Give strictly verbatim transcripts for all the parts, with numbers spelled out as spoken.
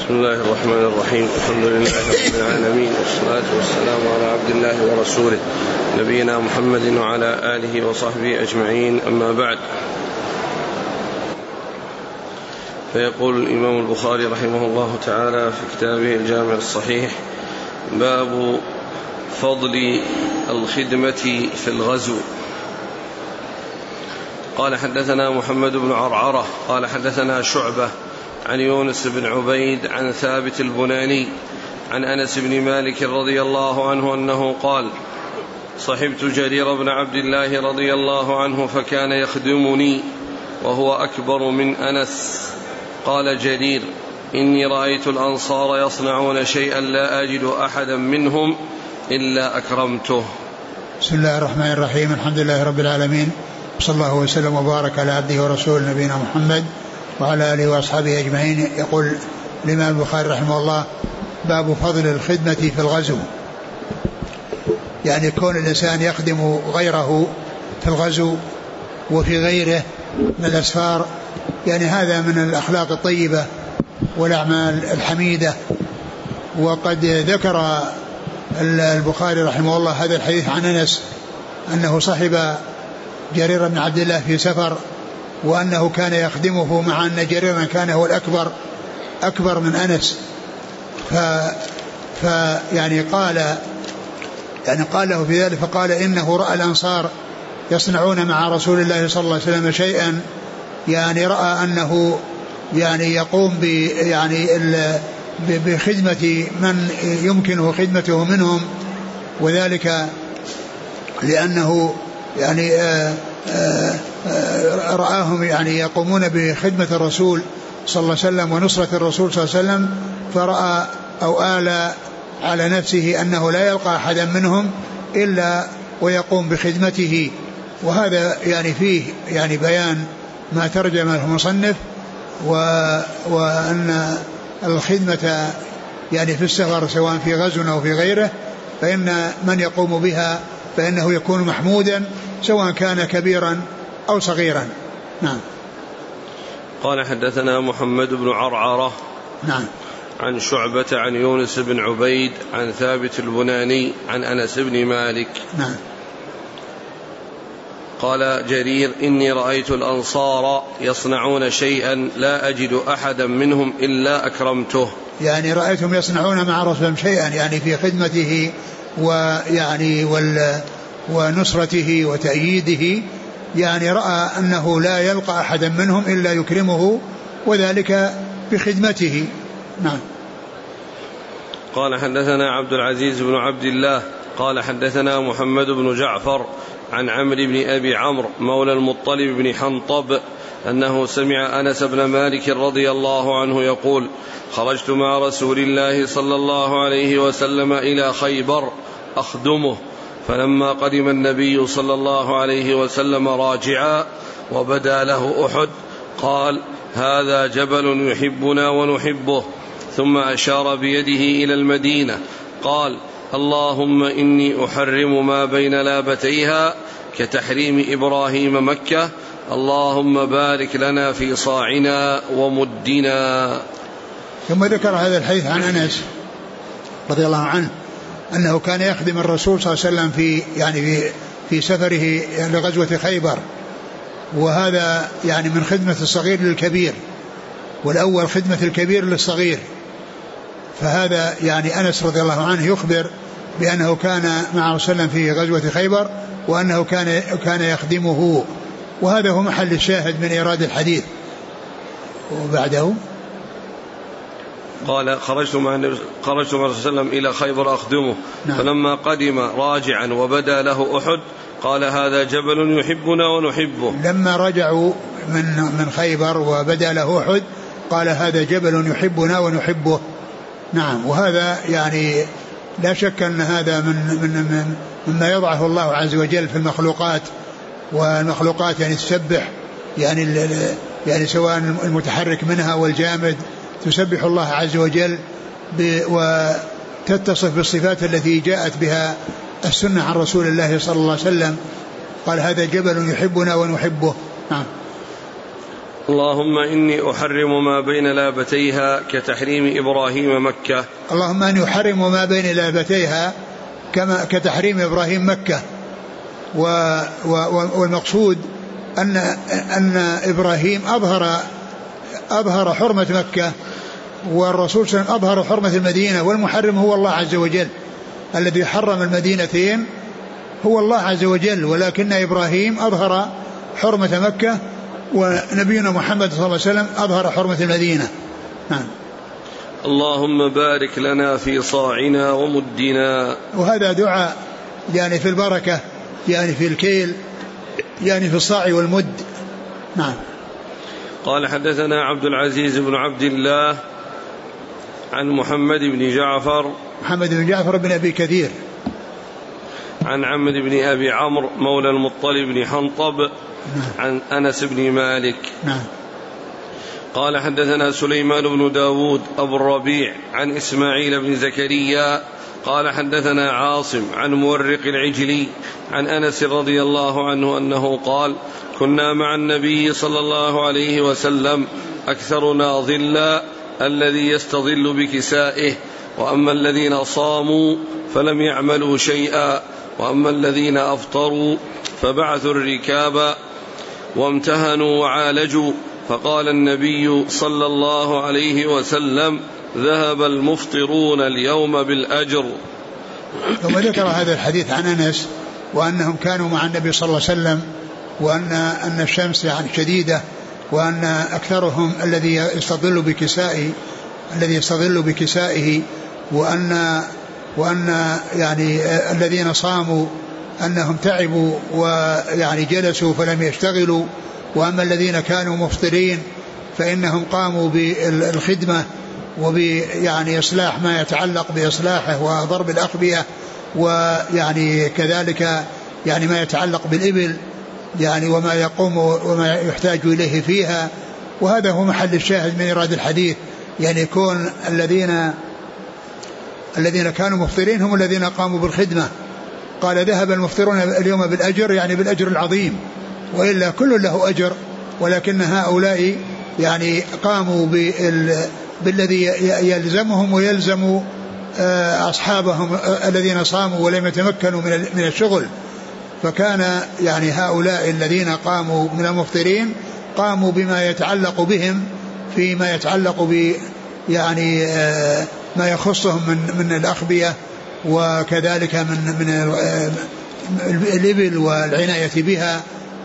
بسم الله الرحمن الرحيم. الحمد لله رب العالمين، والصلاة والسلام على عبد الله ورسوله نبينا محمد وعلى آله وصحبه أجمعين، أما بعد. فيقول الإمام البخاري رحمه الله تعالى في كتابه الجامع الصحيح: باب فضل الخدمة في الغزو. قال: حدثنا محمد بن عرعرة قال حدثنا شعبة عن يونس بن عبيد عن ثابت البناني عن أنس بن مالك رضي الله عنه أنه قال: صحبت جرير بن عبد الله رضي الله عنه فكان يخدمني وهو أكبر من أنس. قال جرير: إني رأيت الأنصار يصنعون شيئا لا أجد أحدا منهم إلا أكرمته. بسم الله الرحمن الرحيم. الحمد لله رب العالمين، صلى الله وسلم وبارك على عبده ورسوله نبينا محمد وعلى آله وأصحابه أجمعين. يقول الإمام البخاري رحمه الله: باب فضل الخدمة في الغزو، يعني كون الإنسان يخدم غيره في الغزو وفي غيره من الأسفار، يعني هذا من الأخلاق الطيبة والأعمال الحميدة. وقد ذكر البخاري رحمه الله هذا الحديث عن أنس أنه صحب جرير بن عبد الله في سفر، وأنه كان يخدمه مع أن جريرا كان هو الأكبر أكبر من أنس. ف, ف يعني قال يعني قال له في ذلك، فقال: إنه رأى الأنصار يصنعون مع رسول الله صلى الله عليه وسلم شيئا، يعني رأى أنه يعني يقوم ب يعني بخدمة من يمكنه خدمته منهم، وذلك لأنه يعني آآ آآ رآهم يعني يقومون بخدمة الرسول صلى الله عليه وسلم ونصرة الرسول صلى الله عليه وسلم، فرأى أو آل على نفسه أنه لا يلقى أحدا منهم إلا ويقوم بخدمته. وهذا يعني فيه يعني بيان ما ترجمه المصنف، وأن الخدمة يعني في السفر سواء في غزو أو في غيره، فإن من يقوم بها فإنه يكون محمودا سواء كان كبيرا أو صغيرا. نعم. قال: حدثنا محمد بن عرعرة نعم عن شعبة عن يونس بن عبيد عن ثابت البناني عن أنس بن مالك. نعم. قال جرير: إني رأيت الأنصار يصنعون شيئا لا أجد أحدا منهم إلا أكرمته. يعني رأيتهم يصنعون مع رسولهم شيئا يعني في خدمته ويعني وال ونصرته وتأييده، يعني رأى أنه لا يلقى أحدا منهم إلا يكرمه، وذلك بخدمته. نعم. قال: حدثنا عبد العزيز بن عبد الله قال حدثنا محمد بن جعفر عن عمرو بن أبي عمرو مولى المطلب بن حنطب أنه سمع أنس بن مالك رضي الله عنه يقول: خرجت مع رسول الله صلى الله عليه وسلم إلى خيبر أخدمه، فلما قدم النبي صلى الله عليه وسلم راجعا وبدا له أحد قال: هذا جبل يحبنا ونحبه، ثم أشار بيده إلى المدينة قال: اللهم إني أحرم ما بين لابتيها كتحريم إبراهيم مكة، اللهم بارك لنا في صاعنا ومدنا. ثم ذكر هذا الحديث عن أنس رضي الله عنه أنه كان يخدم الرسول صلى الله عليه وسلم في يعني في, في سفره لغزوة خيبر، وهذا يعني من خدمة الصغير للكبير، والأول خدمة الكبير للصغير. فهذا يعني أنس رضي الله عنه يخبر بأنه كان مع رسول الله في غزوة خيبر، وأنه كان كان يخدمه، وهذا هو محل الشاهد من إيراد الحديث. وبعده قال: خرجت مع خرجت مع رسول الله إلى خيبر أخدمه. نعم. فلما قدم راجعا وبدا له أحد قال: هذا جبل يحبنا ونحبه. لما رجعوا من من خيبر وبدا له أحد قال: هذا جبل يحبنا ونحبه. نعم. وهذا يعني لا شك أن هذا من من من مما يضعه الله عز وجل في المخلوقات، والمخلوقات يعني تسبح يعني يعني سواء المتحرك منها والجامد تسبح الله عز وجل وتتصف بالصفات التي جاءت بها السنة عن رسول الله صلى الله عليه وسلم. قال: هذا جبل يحبنا ونحبه. نعم. اللهم إني أحرم ما بين لابتيها كتحريم إبراهيم مكة. اللهم إني أحرم ما بين لابتيها كما كتحريم إبراهيم مكة. و والمقصود أن أن إبراهيم أظهر أظهر حرمة مكة، والرسول صلى الله عليه وسلم أظهر حرمة المدينة، والمحرم هو الله عز وجل. الذي حرم المدينتين هو الله عز وجل، ولكن إبراهيم أظهر حرمة مكة، ونبينا محمد صلى الله عليه وسلم أظهر حرمة المدينة. نعم. اللهم بارك لنا في صاعنا ومدنا. وهذا دعاء يعني في البركة، يعني في الكيل، يعني في الصاع والمد. نعم. قال حدثنا عبد العزيز بن عبد الله عن محمد بن جعفر محمد بن جعفر بن أبي كثير عن عمرو بن أبي عمرو مولى المطلب بن حنطب. نعم. عن أنس بن مالك. نعم. قال حدثنا سليمان بن داود أبو الربيع عن إسماعيل بن زكريا قال حدثنا عاصم عن مورق العجلي عن أنس رضي الله عنه أنه قال كنا مع النبي صلى الله عليه وسلم أكثرنا ظلا الذي يستظل بكسائه، وأما الذين صاموا فلم يعملوا شيئا، وأما الذين أفطروا فبعثوا الركاب وامتهنوا وعالجوا، فقال النبي صلى الله عليه وسلم ذهب المفطرون اليوم بالأجر. ثم ذكر هذا الحديث عن أنس وأنهم كانوا مع النبي صلى الله عليه وسلم، وأن أن الشمس يعني شديدة، وأن أكثرهم الذي يستظل بكسائه الذي يستظل بكسائه وأن وأن يعني الذين صاموا أنهم تعبوا ويعني جلسوا فلم يشتغلوا، وأما الذين كانوا مفطرين فإنهم قاموا بالخدمة وبيعني إصلاح ما يتعلق بإصلاحه وضرب الأخبية، ويعني كذلك يعني ما يتعلق بالإبل يعني وما يقوم وما يحتاج إليه فيها. وهذا هو محل الشاهد من إيراد الحديث، يعني يكون الذين الذين كانوا مفطرين هم الذين قاموا بالخدمة. قال ذهب المفطرون اليوم بالأجر، يعني بالأجر العظيم، وإلا كل له أجر، ولكن هؤلاء يعني قاموا بالذي يلزمهم ويلزم أصحابهم الذين صاموا ولم يتمكنوا من الشغل. فكان يعني هؤلاء الذين قاموا من المفطرين قاموا بما يتعلق بهم فيما يتعلق ب يعني ما يخصهم من من الأخبية، وكذلك من من الإبل والعناية بها،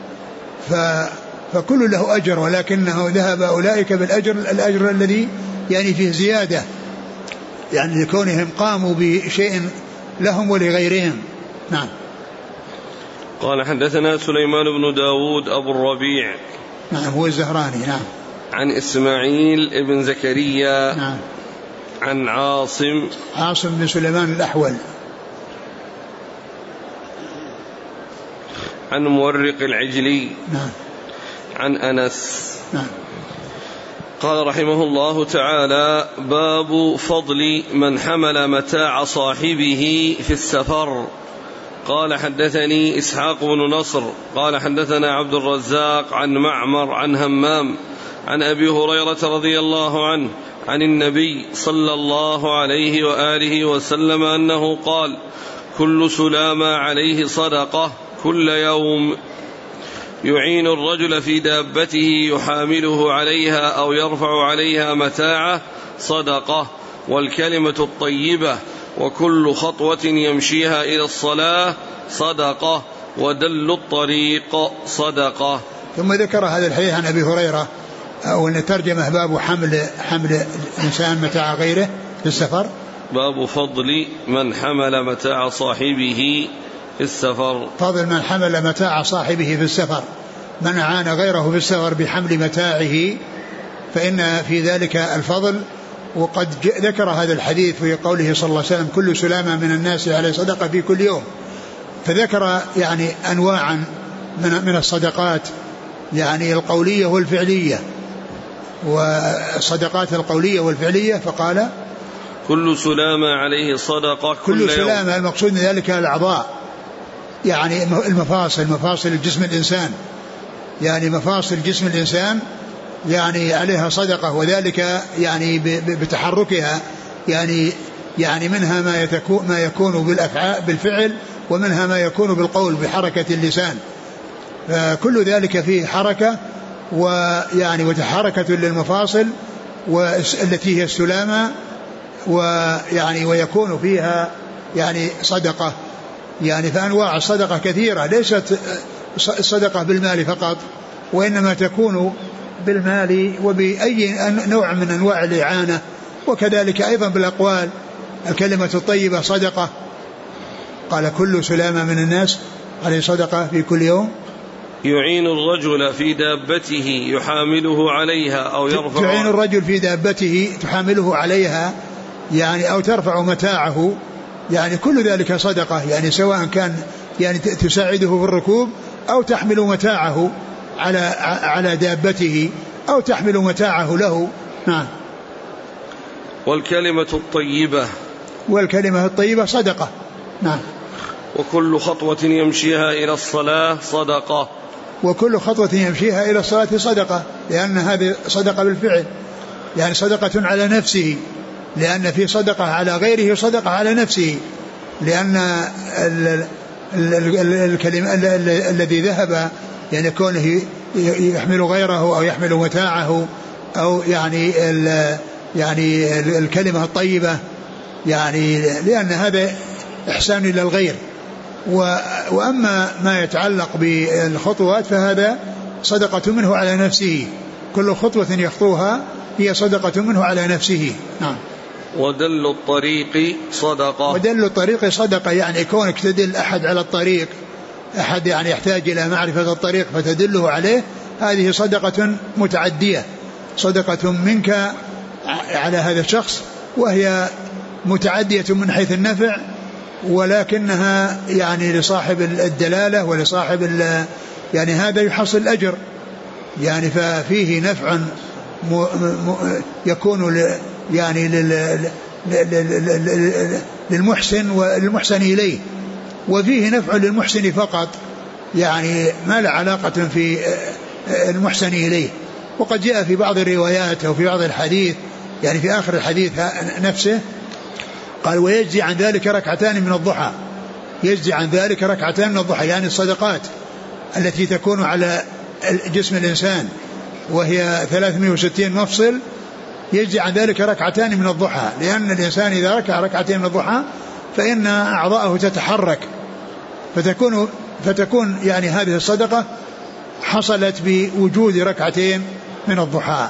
فكل له أجر، ولكنه ذهب أولئك بالأجر الأجر الذي يعني فيه زيادة، يعني لكونهم قاموا بشيء لهم ولغيرهم. نعم. قال حدثنا سليمان بن داود أبو الربيع. نعم هو الزهراني. نعم. عن إسماعيل بن زكريا. نعم. عن عاصم عاصم بن سليمان الأحول. عن مورق العجلي. نعم. عن أنس. نعم. قال رحمه الله تعالى باب فضل من حمل متاع صاحبه في السفر. قال حدثني إسحاق بن نصر قال حدثنا عبد الرزاق عن معمر عن همام عن أبي هريرة رضي الله عنه عن النبي صلى الله عليه وآله وسلم أنه قال كل سلامة عليه صدقة كل يوم، يعين الرجل في دابته يحامله عليها أو يرفع عليها متاعه صدقة، والكلمة الطيبة وكل خطوة يمشيها إلى الصلاة صدقة، ودل الطريق صدقة. ثم ذكر هذا الحديث عن أبي هريرة، أو أن ترجمه باب حمل حمل الإنسان متاع غيره في السفر. باب فضل من حمل متاع صاحبه في السفر. فضل من حمل متاع صاحبه في السفر، من أعان غيره في السفر بحمل متاعه فإن في ذلك الفضل. وقد ذكر هذا الحديث في قوله صلى الله عليه وسلم كل سلامة من الناس عليه صدقة في كل يوم، فذكر يعني أنواعا من من الصدقات، يعني القولية والفعلية، والصدقات القولية والفعلية. فقال كل سلامة عليه صدقة كل, كل سلامة، المقصود من ذلك الأعضاء، يعني المفاصل، مفاصل الجسم الإنسان، يعني مفاصل جسم الإنسان يعني عليها صدقة، وذلك يعني بتحركها، يعني يعني منها ما يتكون ما يكون بالأفعال بالفعل، ومنها ما يكون بالقول بحركة اللسان، فكل ذلك فيه حركة ويعني وتحركة للمفاصل والتي هي السلامة، ويعني ويكون فيها يعني صدقة. يعني فأنواع الصدقة كثيرة، ليست الصدقة بالمال فقط، وإنما تكون بالمال وبأي نوع من أنواع الإعانة، وكذلك أيضا بالأقوال. الكلمة الطيبة صدقة، قال كل سلامة من الناس عليه صدقة في كل يوم. يعين الرجل في دابته يحامله عليها أو يرفع تعين الرجل في دابته تحامله عليها يعني أو ترفع متاعه، يعني كل ذلك صدقة، يعني سواء كان يعني تساعده في الركوب أو تحمل متاعه على على دابته أو تحمل متاعه له. نعم. والكلمة الطيبة والكلمة الطيبة صدقة. نعم. وكل خطوة يمشيها إلى الصلاة صدقة. وكل خطوة يمشيها إلى الصلاة صدقة، لأن هذه صدقة بالفعل، يعني صدقة على نفسه، لأن في صدقة على غيره صدقة على نفسه، لأن الكلمة الذي ذهب يعني كونه يحمل غيره أو يحمل متاعه أو يعني يعني الكلمة الطيبة، يعني لأن هذا إحسان إلى الغير. وأما ما يتعلق بالخطوات فهذا صدقة منه على نفسه، كل خطوة يخطوها هي صدقة منه على نفسه. نعم. ودل الطريق صدقة. ودل الطريق صدقة، يعني كونك تدل أحد على الطريق، أحد يعني يحتاج إلى معرفة الطريق فتدله عليه، هذه صدقة متعدية، صدقة منك على هذا الشخص، وهي متعدية من حيث النفع، ولكنها يعني لصاحب الدلالة ولصاحب يعني هذا يحصل الأجر، يعني ففيه نفع م م يكون يعني للمحسن والمحسن إليه، وفيه نفع للمحسن فقط، يعني ما له علاقة في المحسن إليه. وقد جاء في بعض الروايات أو في بعض الحديث، يعني في آخر الحديث نفسه قال ويجزي عن ذلك ركعتان من الضحى، يجزي عن ذلك ركعتان من الضحى، يعني الصدقات التي تكون على جسم الإنسان وهي ثلاثمائة وستين مفصل، يجزي عن ذلك ركعتان من الضحى، لأن الإنسان إذا ركع ركعتين من الضحى فإن أعضاءه تتحرك، فتكون فتكون يعني هذه الصدقة حصلت بوجود ركعتين من الضحى.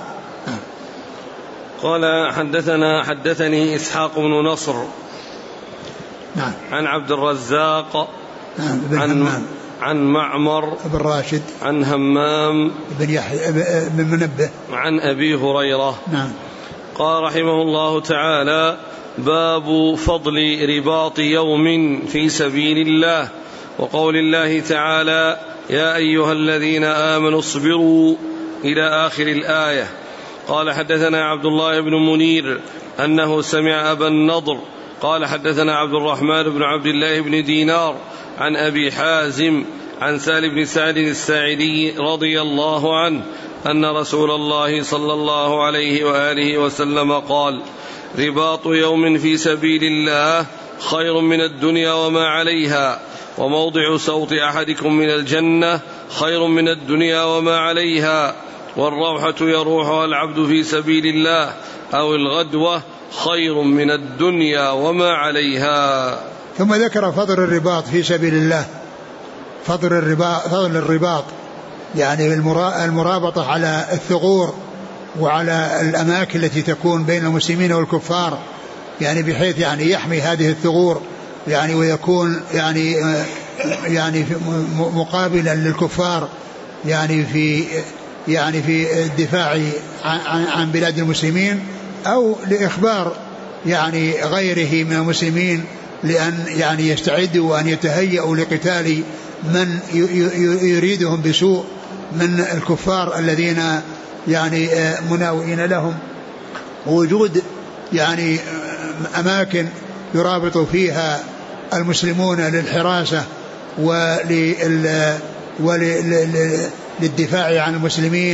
قال حدثنا حدثني إسحاق بن نصر. نعم. عن عبد الرزاق. نعم. بن عن همام. عن معمر بن راشد. عن همام بن يحيى بن منبه. عن أبي هريرة. نعم. قال رحمه الله تعالى: باب فضل رباط يوم في سبيل الله، وقول الله تعالى: يا أيها الذين آمنوا اصبروا إلى آخر الآية. قال حدثنا عبد الله بن منير أنه سمع أبا النضر قال حدثنا عبد الرحمن بن عبد الله بن دينار عن أبي حازم عن سهل بن سعد الساعدي رضي الله عنه أن رسول الله صلى الله عليه وآله وسلم قال: رباط يوم في سبيل الله خير من الدنيا وما عليها، وموضع صوت أحدكم من الجنة خير من الدنيا وما عليها، والروحة يروحها العبد في سبيل الله أو الغدوة خير من الدنيا وما عليها. ثم ذكر فضل الرباط في سبيل الله، فضل الرباط, فضل الرباط يعني المرابطة على الثغور وعلى الأماكن التي تكون بين المسلمين والكفار، يعني بحيث يعني يحمي هذه الثغور يعني ويكون يعني يعني مقابلا للكفار يعني في يعني في الدفاع عن, عن بلاد المسلمين، أو لإخبار يعني غيره من المسلمين لأن يعني يستعدوا وأن يتهيئوا لقتال من يريدهم بسوء من الكفار الذين يعني مناوئين لهم. وجود يعني أماكن يرابط فيها المسلمون للحراسة وللدفاع عن المسلمين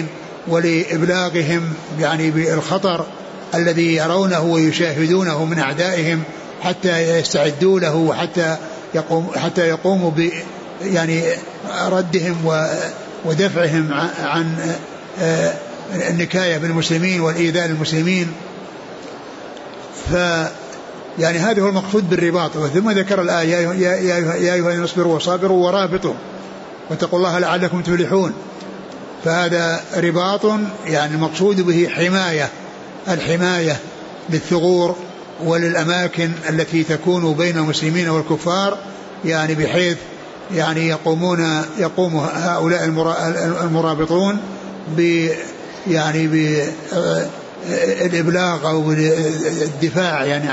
ولإبلاغهم يعني بالخطر الذي يرونه ويشاهدونه من أعدائهم حتى يستعدوا له وحتى يقوم حتى يقوموا ب يعني ردهم ودفعهم عن النكاية بالمسلمين والإيذاء للمسلمين. ف يعني هذا هو المقصود بالرباط. ثم ذكر الآية يا أيها الذين اصبروا وصابروا ورابطوا واتقوا الله لعلكم تفلحون. فهذا رباط يعني المقصود به حماية الحماية للثغور وللأماكن التي تكون بين المسلمين والكفار، يعني بحيث يعني يقومون يقوم هؤلاء المرابطون ب يعني بالإبلاغ أو بالدفاع يعني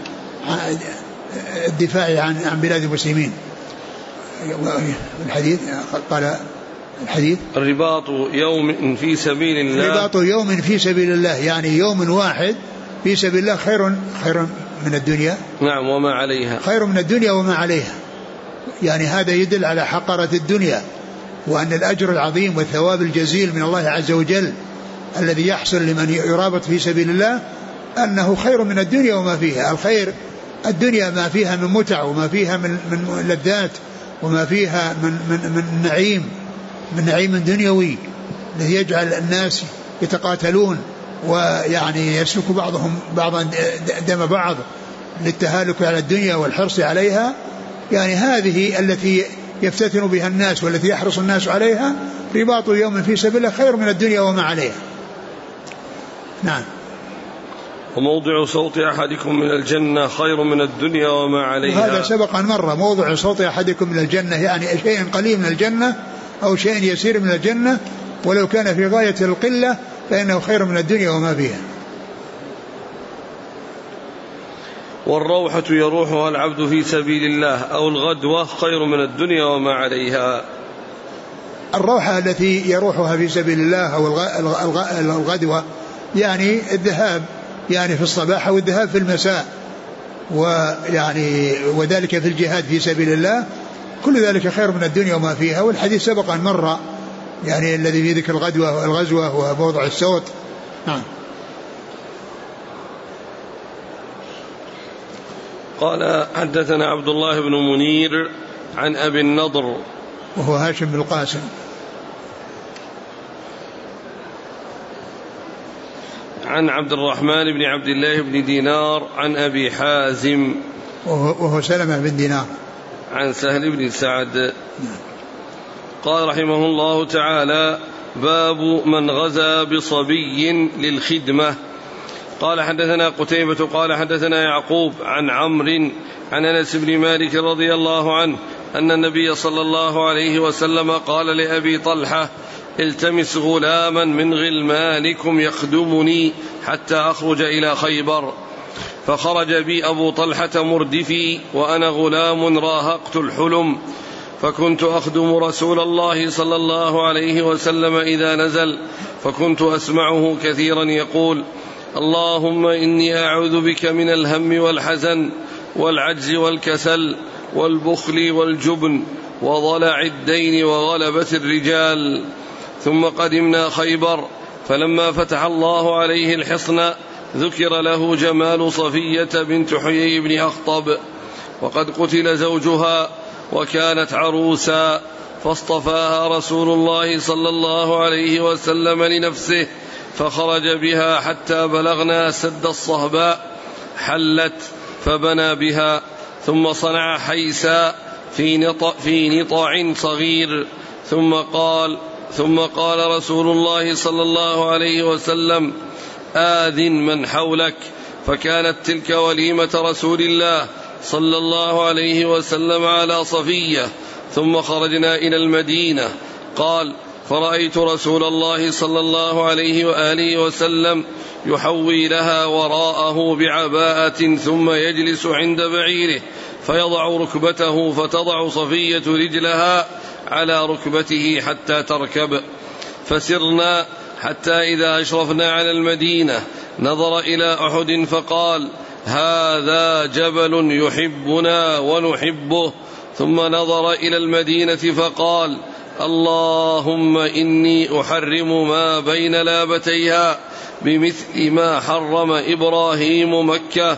الدفاع عن عن بلاد المسلمين. الحديث قال الحديث الرباط يوم في سبيل الله، رباط يوم في سبيل الله يعني يوم واحد في سبيل الله خير خير من الدنيا، نعم، وما عليها، خير من الدنيا وما عليها. يعني هذا يدل على حقرة الدنيا وأن الأجر العظيم والثواب الجزيل من الله عز وجل الذي يحصل لمن يرابط في سبيل الله أنه خير من الدنيا وما فيها. الخير الدنيا ما فيها من متع وما فيها من من لذات وما فيها من من من نعيم من نعيم دنيوي الذي يجعل الناس يتقاتلون ويعني يسلك بعضهم بعضا دم بعض للتهالك على الدنيا والحرص عليها. يعني هذه التي يفتتن بها الناس والتي يحرص الناس عليها. رباط يوم في سبيل الله خير من الدنيا وما عليها. نعم. وموضع صوت أحدكم من الجنة خير من الدنيا وما عليها. هذا سبق أن مر. موضع صوت أحدكم من الجنة يعني شيء قليل من الجنة أو شيء يسير من الجنة، ولو كان في غاية القلة فإنه خير من الدنيا وما فيها. والروحة يروحها العبد في سبيل الله أو الغدوة خير من الدنيا وما عليها. الروحة التي يروحها في سبيل الله أو الغدوة يعني الذهاب يعني في الصباح أو الذهاب في المساء، ويعني وذلك في الجهاد في سبيل الله، كل ذلك خير من الدنيا وما فيها. والحديث سبق أن مر يعني الذي في ذكر الغدوة والغزوة وموضع الصوت. نعم. قال حدثنا عبد الله بن منير عن أبي النضر وهو هاشم بن القاسم عن عبد الرحمن بن عبد الله بن دينار عن أبي حازم وهو سلمة بن دينار عن سهل بن سعد. قال رحمه الله تعالى: باب من غزا بصبي للخدمة. قال حدثنا قتيبة قال حدثنا يعقوب عن عمرو عن أنس بن مالك رضي الله عنه أن النبي صلى الله عليه وسلم قال لأبي طلحة: التمس غلاما من غلمانكم يخدمني حتى أخرج إلى خيبر. فخرج بي أبو طلحة مردفي وأنا غلام راهقت الحلم، فكنت أخدم رسول الله صلى الله عليه وسلم إذا نزل، فكنت أسمعه كثيرا يقول: اللهم إني أعوذ بك من الهم والحزن والعجز والكسل والبخل والجبن وضلع الدين وغلبة الرجال. ثم قدمنا خيبر، فلما فتح الله عليه الحصن ذكر له جمال صفية بنت حيي بن أخطب، وقد قتل زوجها وكانت عروسا، فاصطفاها رسول الله صلى الله عليه وسلم لنفسه، فخرج بها حتى بلغنا سد الصهباء، حلت فبنى بها، ثم صنع حيسا في نطع, في نطع صغير، ثم قال ثم قال رسول الله صلى الله عليه وسلم: آذن من حولك. فكانت تلك وليمة رسول الله صلى الله عليه وسلم على صفية. ثم خرجنا إلى المدينة. قال: فرأيت رسول الله صلى الله عليه وآله وسلم يحوي لها وراءه بعباءة، ثم يجلس عند بعيره فيضع ركبته، فتضع صفية رجلها على ركبته حتى تركب. فسرنا حتى إذا أشرفنا على المدينة نظر إلى أحد فقال: هذا جبل يحبنا ونحبه. ثم نظر إلى المدينة فقال: اللهم إني أحرم ما بين لابتيها بمثل ما حرم إبراهيم مكة،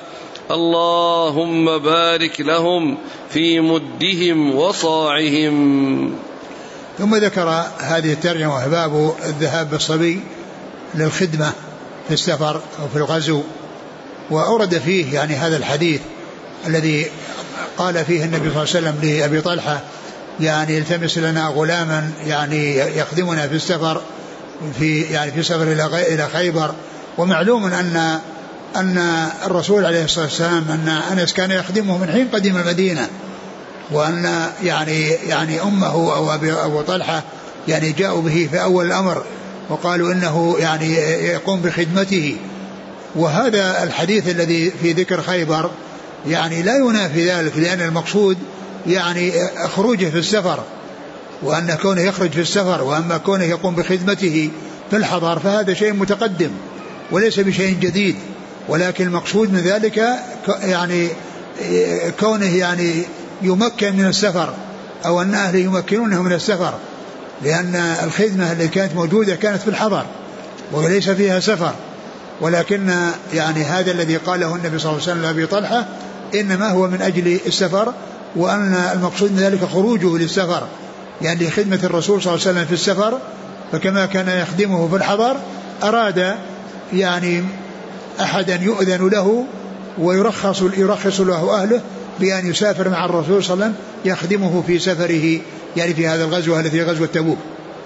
اللهم بارك لهم في مدهم وصاعهم. ثم ذكر هذه الترجمة وهي باب الذهاب بالصبي للخدمة في السفر أو في الغزو. وأورد فيه يعني هذا الحديث الذي قال فيه النبي صلى الله عليه وسلم لأبي طلحة يعني التمس لنا غلاما يعني يخدمنا في السفر في يعني في سفر إلى خيبر. ومعلوم أن أن الرسول عليه الصلاة والسلام أن أنس كان يخدمه من حين قدم المدينة، وأن يعني يعني أمه أو أبي أبو طلحة يعني جاءوا به في أول الأمر وقالوا إنه يعني يقوم بخدمته. وهذا الحديث الذي في ذكر خيبر يعني لا ينافي ذلك، لأن المقصود يعني خروجه في السفر، وأن كونه يخرج في السفر وأما كونه يقوم بخدمته في الحضر فهذا شيء متقدم وليس بشيء جديد. ولكن المقصود من ذلك يعني كونه يعني يمكن من السفر أو أن أهله يمكنونه من السفر، لأن الخدمة التي كانت موجودة كانت في الحضر وليس فيها سفر. ولكن يعني هذا الذي قاله النبي صلى الله عليه وسلم لأبي طلحة إنما هو من أجل السفر، وأن المقصود من ذلك خروجه للسفر يعني لخدمة الرسول صلى الله عليه وسلم في السفر. فكما كان يخدمه في الحضر أراد يعني أحدا يؤذن له ويرخص يرخص له أهله بأن يسافر مع الرسول صلى الله عليه وسلم يخدمه في سفره يعني في هذا الغزوة التي غزوة تبوك.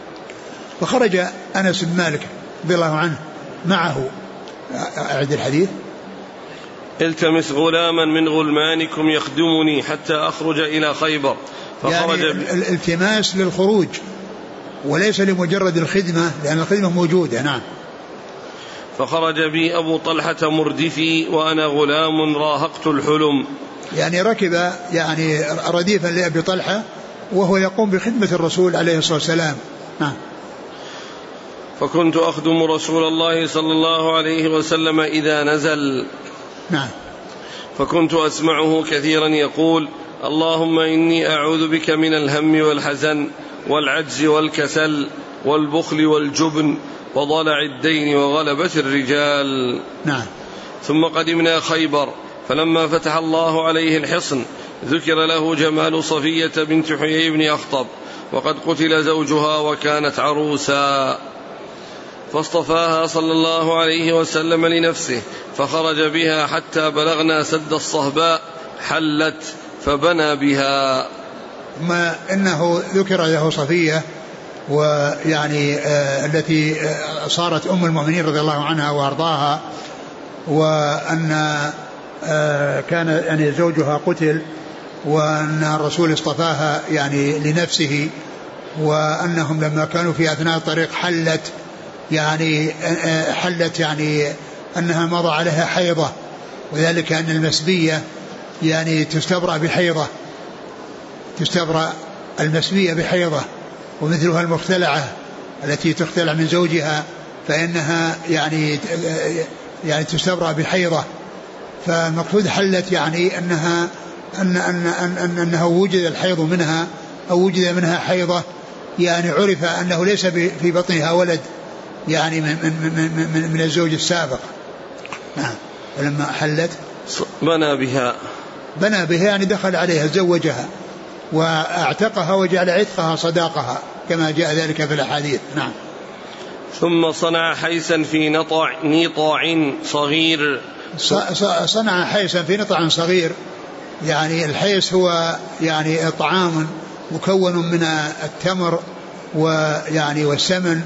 فخرج أنس بن مالك رضي الله عنه معه. أعد الحديث. التمس غلاما من غلمانكم يخدمني حتى أخرج إلى خيبر. فخرج يعني الالتماس للخروج وليس لمجرد الخدمة، لأن الخدمة موجودة. نعم. فخرج بي أبو طلحة مردفي وأنا غلام راهقت الحلم، يعني ركب يعني رديفا لأبي طلحة وهو يقوم بخدمة الرسول عليه الصلاة والسلام. نعم. فكنت أخدم رسول الله صلى الله عليه وسلم إذا نزل. نعم. فكنت أسمعه كثيرا يقول اللهم إني أعوذ بك من الهم والحزن والعجز والكسل والبخل والجبن وضلع الدين وغلبة الرجال. نعم. ثم قدمنا خيبر، فلما فتح الله عليه الحصن ذكر له جمال صفية بنت حيي بن أخطب وقد قتل زوجها وكانت عروسا، فاصطفاها صلى الله عليه وسلم لنفسه فخرج بها حتى بلغنا سد الصهباء حلت فبنى بها. ما إنه ذكر له صفية ويعني آه التي آه صارت أم المؤمنين رضي الله عنها وأرضاها، وأن آه كان يعني زوجها قتل وأن الرسول اصطفاها يعني لنفسه، وأنهم لما كانوا في أثناء الطريق حلت يعني آه حلت يعني أنها مضى عليها حيضة، وذلك أن المسبية يعني تستبرأ بحيضة تستبرأ المسبية بحيضة، ومثلها المختلعة التي تختلع من زوجها فإنها يعني يعني تستبرأ بحيضة. فالمقصود حلت يعني أنها أن أن أن أن أنه وجد الحيض منها أو وجد منها حيضة، يعني عرف أنه ليس في بطنها ولد يعني من من من, من الزوج السابق. نعم. ولما حلت بنى بها بنى بها يعني دخل عليها زوجها واعتقها وجعل عتقها صداقها كما جاء ذلك في الأحاديث. نعم. ثم صنع حيسا في نطع نطاع صغير صنع حيسا في نطع صغير، يعني الحيس هو يعني طعام مكون من التمر ويعني والسمن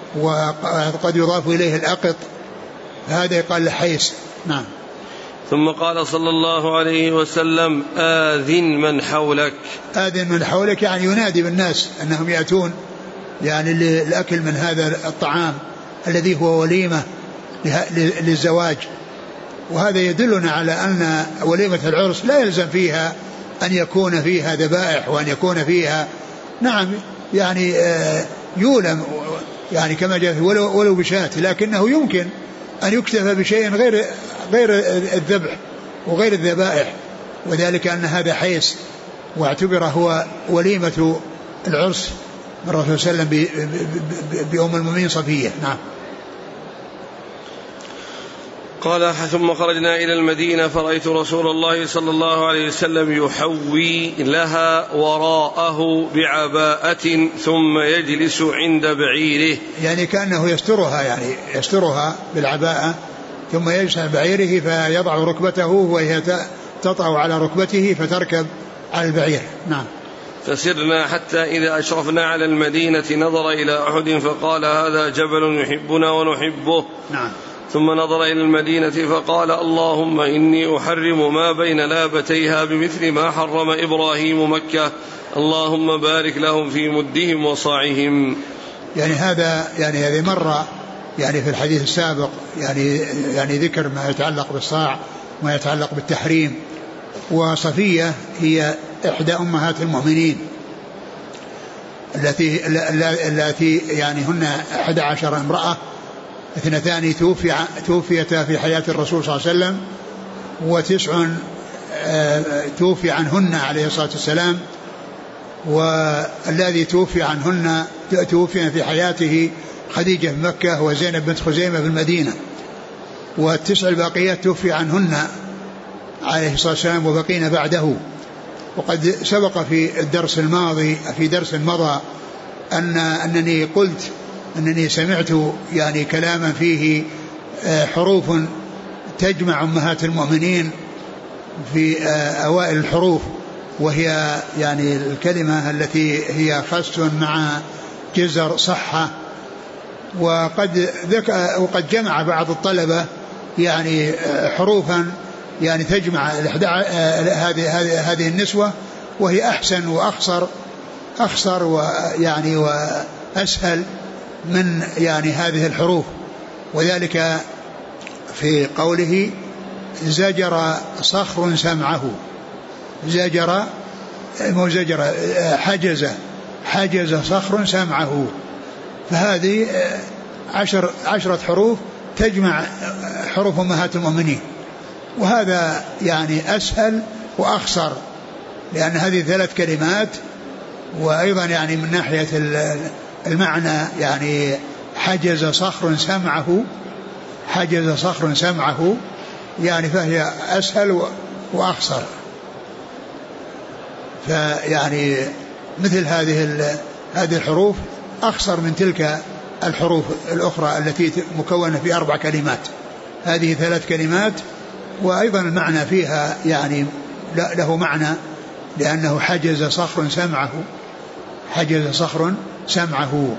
وقد يضاف إليه الأقط، هذا يقال الحيس. نعم. ثم قال صلى الله عليه وسلم آذن من حولك. آذن من حولك يعني ينادي بالناس أنهم يأتون يعني للأكل من هذا الطعام الذي هو وليمة للزواج. وهذا يدلنا على أن وليمة العرس لا يلزم فيها أن يكون فيها ذبائح وأن يكون فيها نعم يعني يولم يعني كما جاء ولو, ولو بشاة، لكنه يمكن أن يكتفى بشيء غير غير الذبح وغير الذبائح، وذلك أن هذا حيس واعتبر هو وليمة العرس من الرسول صلى الله عليه وسلم بأم المؤمنين صفية. نعم. قال ثم خرجنا إلى المدينة فرأيت رسول الله صلى الله عليه وسلم يحوي لها وراءه بعباءة ثم يجلس عند بعيره، يعني كأنه يسترها، يعني يسترها بالعباءة ثم يجلس عند بعيره فيضع ركبته وهي تطأ على ركبته فتركب على البعير. نعم. فسرنا حتى إذا أشرفنا على المدينة نظر إلى أحد فقال هذا جبل يحبنا ونحبه. نعم. ثم نظر إلى المدينة فقال اللهم إني أحرم ما بين لابتيها بمثل ما حرم إبراهيم مكة، اللهم بارك لهم في مدهم وصاعهم. يعني هذا يعني هذه مرة يعني في الحديث السابق يعني يعني ذكر ما يتعلق بالصاع وما يتعلق بالتحريم. وصفية هي إحدى أمهات المؤمنين التي التي يعني هن أحد عشر امرأة، اثنتان توفي توفيتا في حياة الرسول صلى الله عليه وسلم، وتسع توفي عنهن عليه الصلاة والسلام، والذي توفي عنهن توفي في حياته خديجة في مكة وزينب بنت خزيمة في المدينة، والتسع الباقيات توفي عنهن عليه الصلاة والسلام وبقين بعده. وقد سبق في الدرس الماضي في درس مضى أن أنني قلت أنني سمعت يعني كلاما فيه حروف تجمع أمهات المؤمنين في أوائل الحروف، وهي يعني الكلمة التي هي خس مع جزر صحة. وقد ذكر وقد جمع بعض الطلبة يعني حروفا يعني تجمع هذه هذه النسوة، وهي أحسن وأخصر أخصر ويعني وأسهل من يعني هذه الحروف. وذلك في قوله زجر صخر سمعه، زجر مو زجر حجز حجز صخر سمعه. فهذه عشر عشرة حروف تجمع حروف أمهات المؤمنين، وهذا يعني أسهل وأخصر، لأن هذه ثلاث كلمات. وأيضا يعني من ناحية المعنى يعني حجز صخر سمعه، حجز صخر سمعه يعني فهي أسهل وأخصر. فيعني مثل هذه هذه الحروف أخصر من تلك الحروف الأخرى التي مكونة في أربع كلمات. هذه ثلاث كلمات، وأيضا المعنى فيها يعني له معنى، لأنه حجز صخر سمعه، حجز صخر سمعه.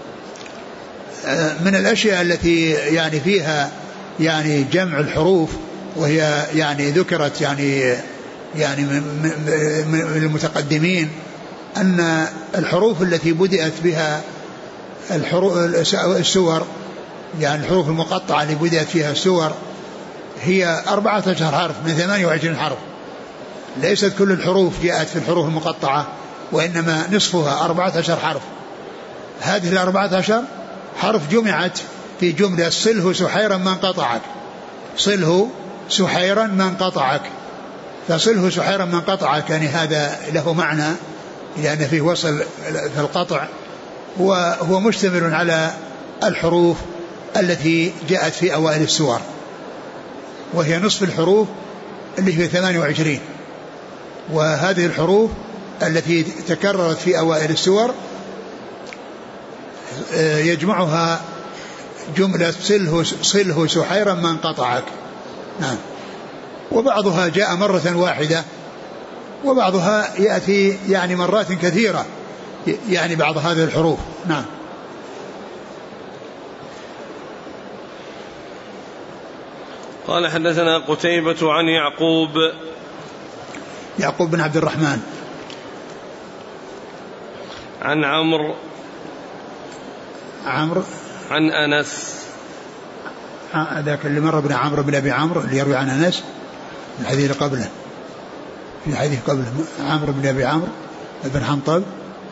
من الأشياء التي يعني فيها يعني جمع الحروف، وهي يعني ذكرت يعني يعني من المتقدمين أن الحروف التي بدأت بها الحروف السور، يعني الحروف المقطعة اللي بدأت فيها السور هي أربعة عشر حرف من ثمانية وعشرين حرف. ليست كل الحروف جاءت في الحروف المقطعة، وإنما نصفها أربعة عشر حرف. هذه الأربعة عشر حرف جمعت في جملة صله سحيرا من قطعك، صله سحيرا من قطعك. فصله سحيرا من قطعك يعني هذا له معنى، لأن فيه وصل في القطع، وهو مشتمل على الحروف التي جاءت في أوائل السور، وهي نصف الحروف اللي هي ثمانية وعشرين. وهذه الحروف التي تكررت في أوائل السور يجمعها جملة صله, صله سحيرا من قطعك. نعم. وبعضها جاء مرة واحدة، وبعضها يأتي يعني مرات كثيرة، يعني بعض هذه الحروف. نعم. قال حدثنا قتيبة عن يعقوب يعقوب بن عبد الرحمن عن عمرو عمرو عن أنس، ذاك اللي مر بن عمرو بن أبي عمرو اللي يروي عن أنس الحديث اللي قبله، في حديث قبله عمرو بن أبي عمرو بن حنطب.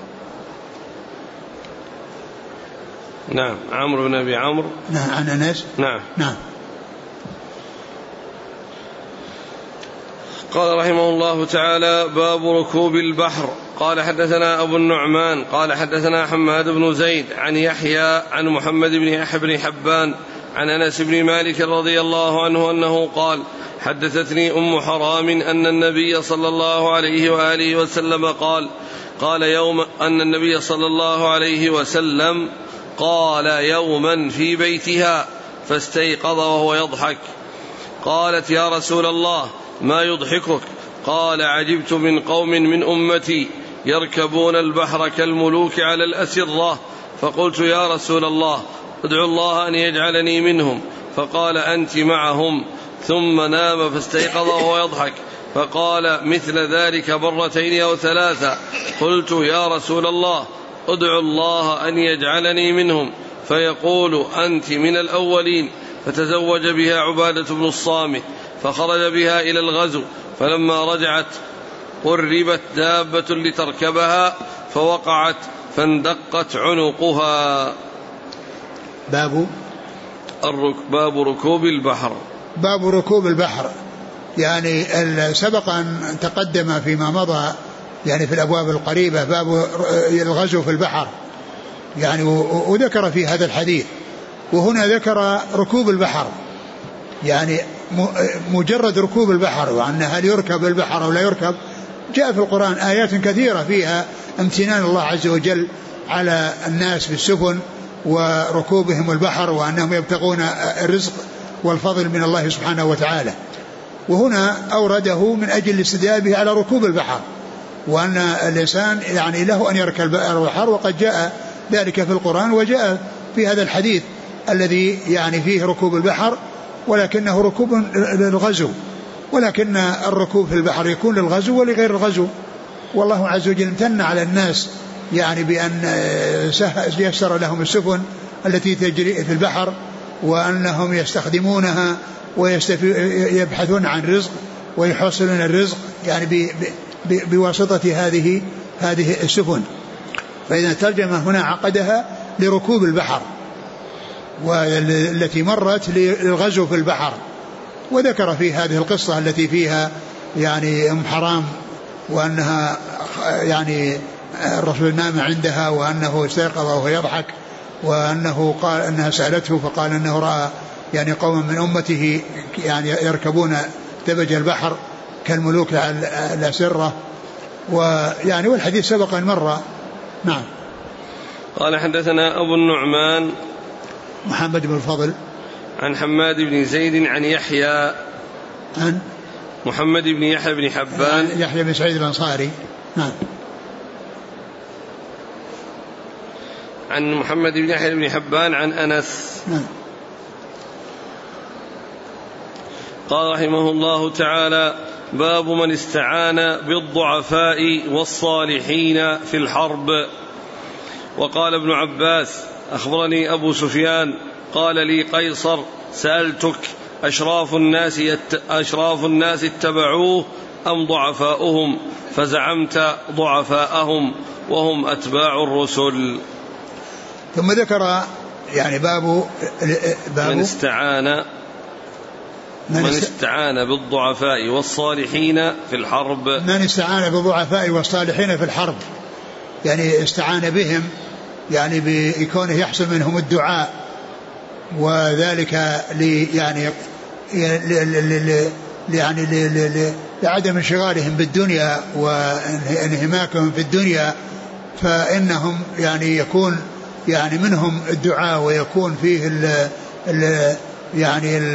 نعم عمرو بن أبي عمرو نعم عن أنس. نعم نعم. قال رحمه الله تعالى: باب ركوب البحر. قال حدثنا أبو النعمان قال حدثنا حماد بن زيد عن يحيى عن محمد بن يحيى بن حبان عن أنس بن مالك رضي الله عنه أنه قال حدثتني أم حرام أن النبي صلى الله عليه وآله وسلم قال قال يوم أن النبي صلى الله عليه وسلم قال يوما في بيتها فاستيقظ وهو يضحك. قالت يا رسول الله ما يضحكك؟ قال عجبت من قوم من أمتي يركبون البحر كالملوك على الأسرة، فقلت يا رسول الله ادعو الله أن يجعلني منهم، فقال أنت معهم، ثم نام فاستيقظ وهو يضحك، فقال مثل ذلك مرتين أو ثلاثة. قلت يا رسول الله ادعو الله أن يجعلني منهم، فيقول أنت من الأولين. فتزوج بها عبادة بن الصامت فخرج بها إلى الغزو، فلما رجعت قربت دابة لتركبها فوقعت فاندقت عنقها. باب باب ركوب البحر. باب ركوب البحر، يعني سبق أن تقدم فيما مضى يعني في الأبواب القريبة باب الغزو في البحر يعني، وذكر في هذا الحديث، وهنا ذكر ركوب البحر، يعني مجرد ركوب البحر، وأن هل يركب البحر أو لا يركب. جاء في القرآن آيات كثيرة فيها امتنان الله عز وجل على الناس بالسفن وركوبهم البحر، وأنهم يبتغون الرزق والفضل من الله سبحانه وتعالى. وهنا أورده من أجل الاستدلال به على ركوب البحر، وأن الإنسان يعني له أن يركب البحر، وقد جاء ذلك في القرآن، وجاء في هذا الحديث الذي يعني فيه ركوب البحر، ولكنه ركوب للغزو، ولكن الركوب في البحر يكون للغزو ولغير الغزو. والله عز وجل امتن على الناس يعني بأن يسر لهم السفن التي تجري في البحر، وأنهم يستخدمونها ويبحثون عن رزق ويحصلون الرزق يعني بواسطة هذه هذه السفن. فإذا ترجمة هنا عقدها لركوب البحر، والتي مرت للغزو في البحر. وذكر في هذه القصة التي فيها يعني أم حرام، وأنها يعني الرسول نام عندها، وأنه استيقظ وهو يضحك، وأنه قال أنها سألته فقال أنه رأى يعني قوم من أمته يعني يركبون دبج البحر كالملوك على الأسرة، ويعني والحديث سبق مرة. نعم. قال حدثنا أبو النعمان محمد بن الفضل عن حماد بن زيد عن يحيى عن محمد بن يحيى بن حبان يحيى بن سعيد الأنصاري. نعم. عن محمد بن يحيى بن حبان عن أنس. نعم. قال رحمه الله تعالى باب من استعان بالضعفاء والصالحين في الحرب. وقال ابن عباس أخبرني أبو سفيان قال لي قيصر سألتك أشراف الناس, يت... أشراف الناس اتبعوه أم ضعفاؤهم؟ فزعمت ضعفاءهم وهم أتباع الرسل. ثم ذكر يعني باب, باب من استعان من, من استعان بالضعفاء والصالحين في الحرب. من استعان بالضعفاء والصالحين في الحرب يعني استعان بهم يعني بكونه يحصل منهم الدعاء، وذلك لي يعني يعني لعدم انشغالهم بالدنيا وانهماكهم في الدنيا، فإنهم يعني يكون يعني منهم الدعاء، ويكون فيه ال ال يعني ال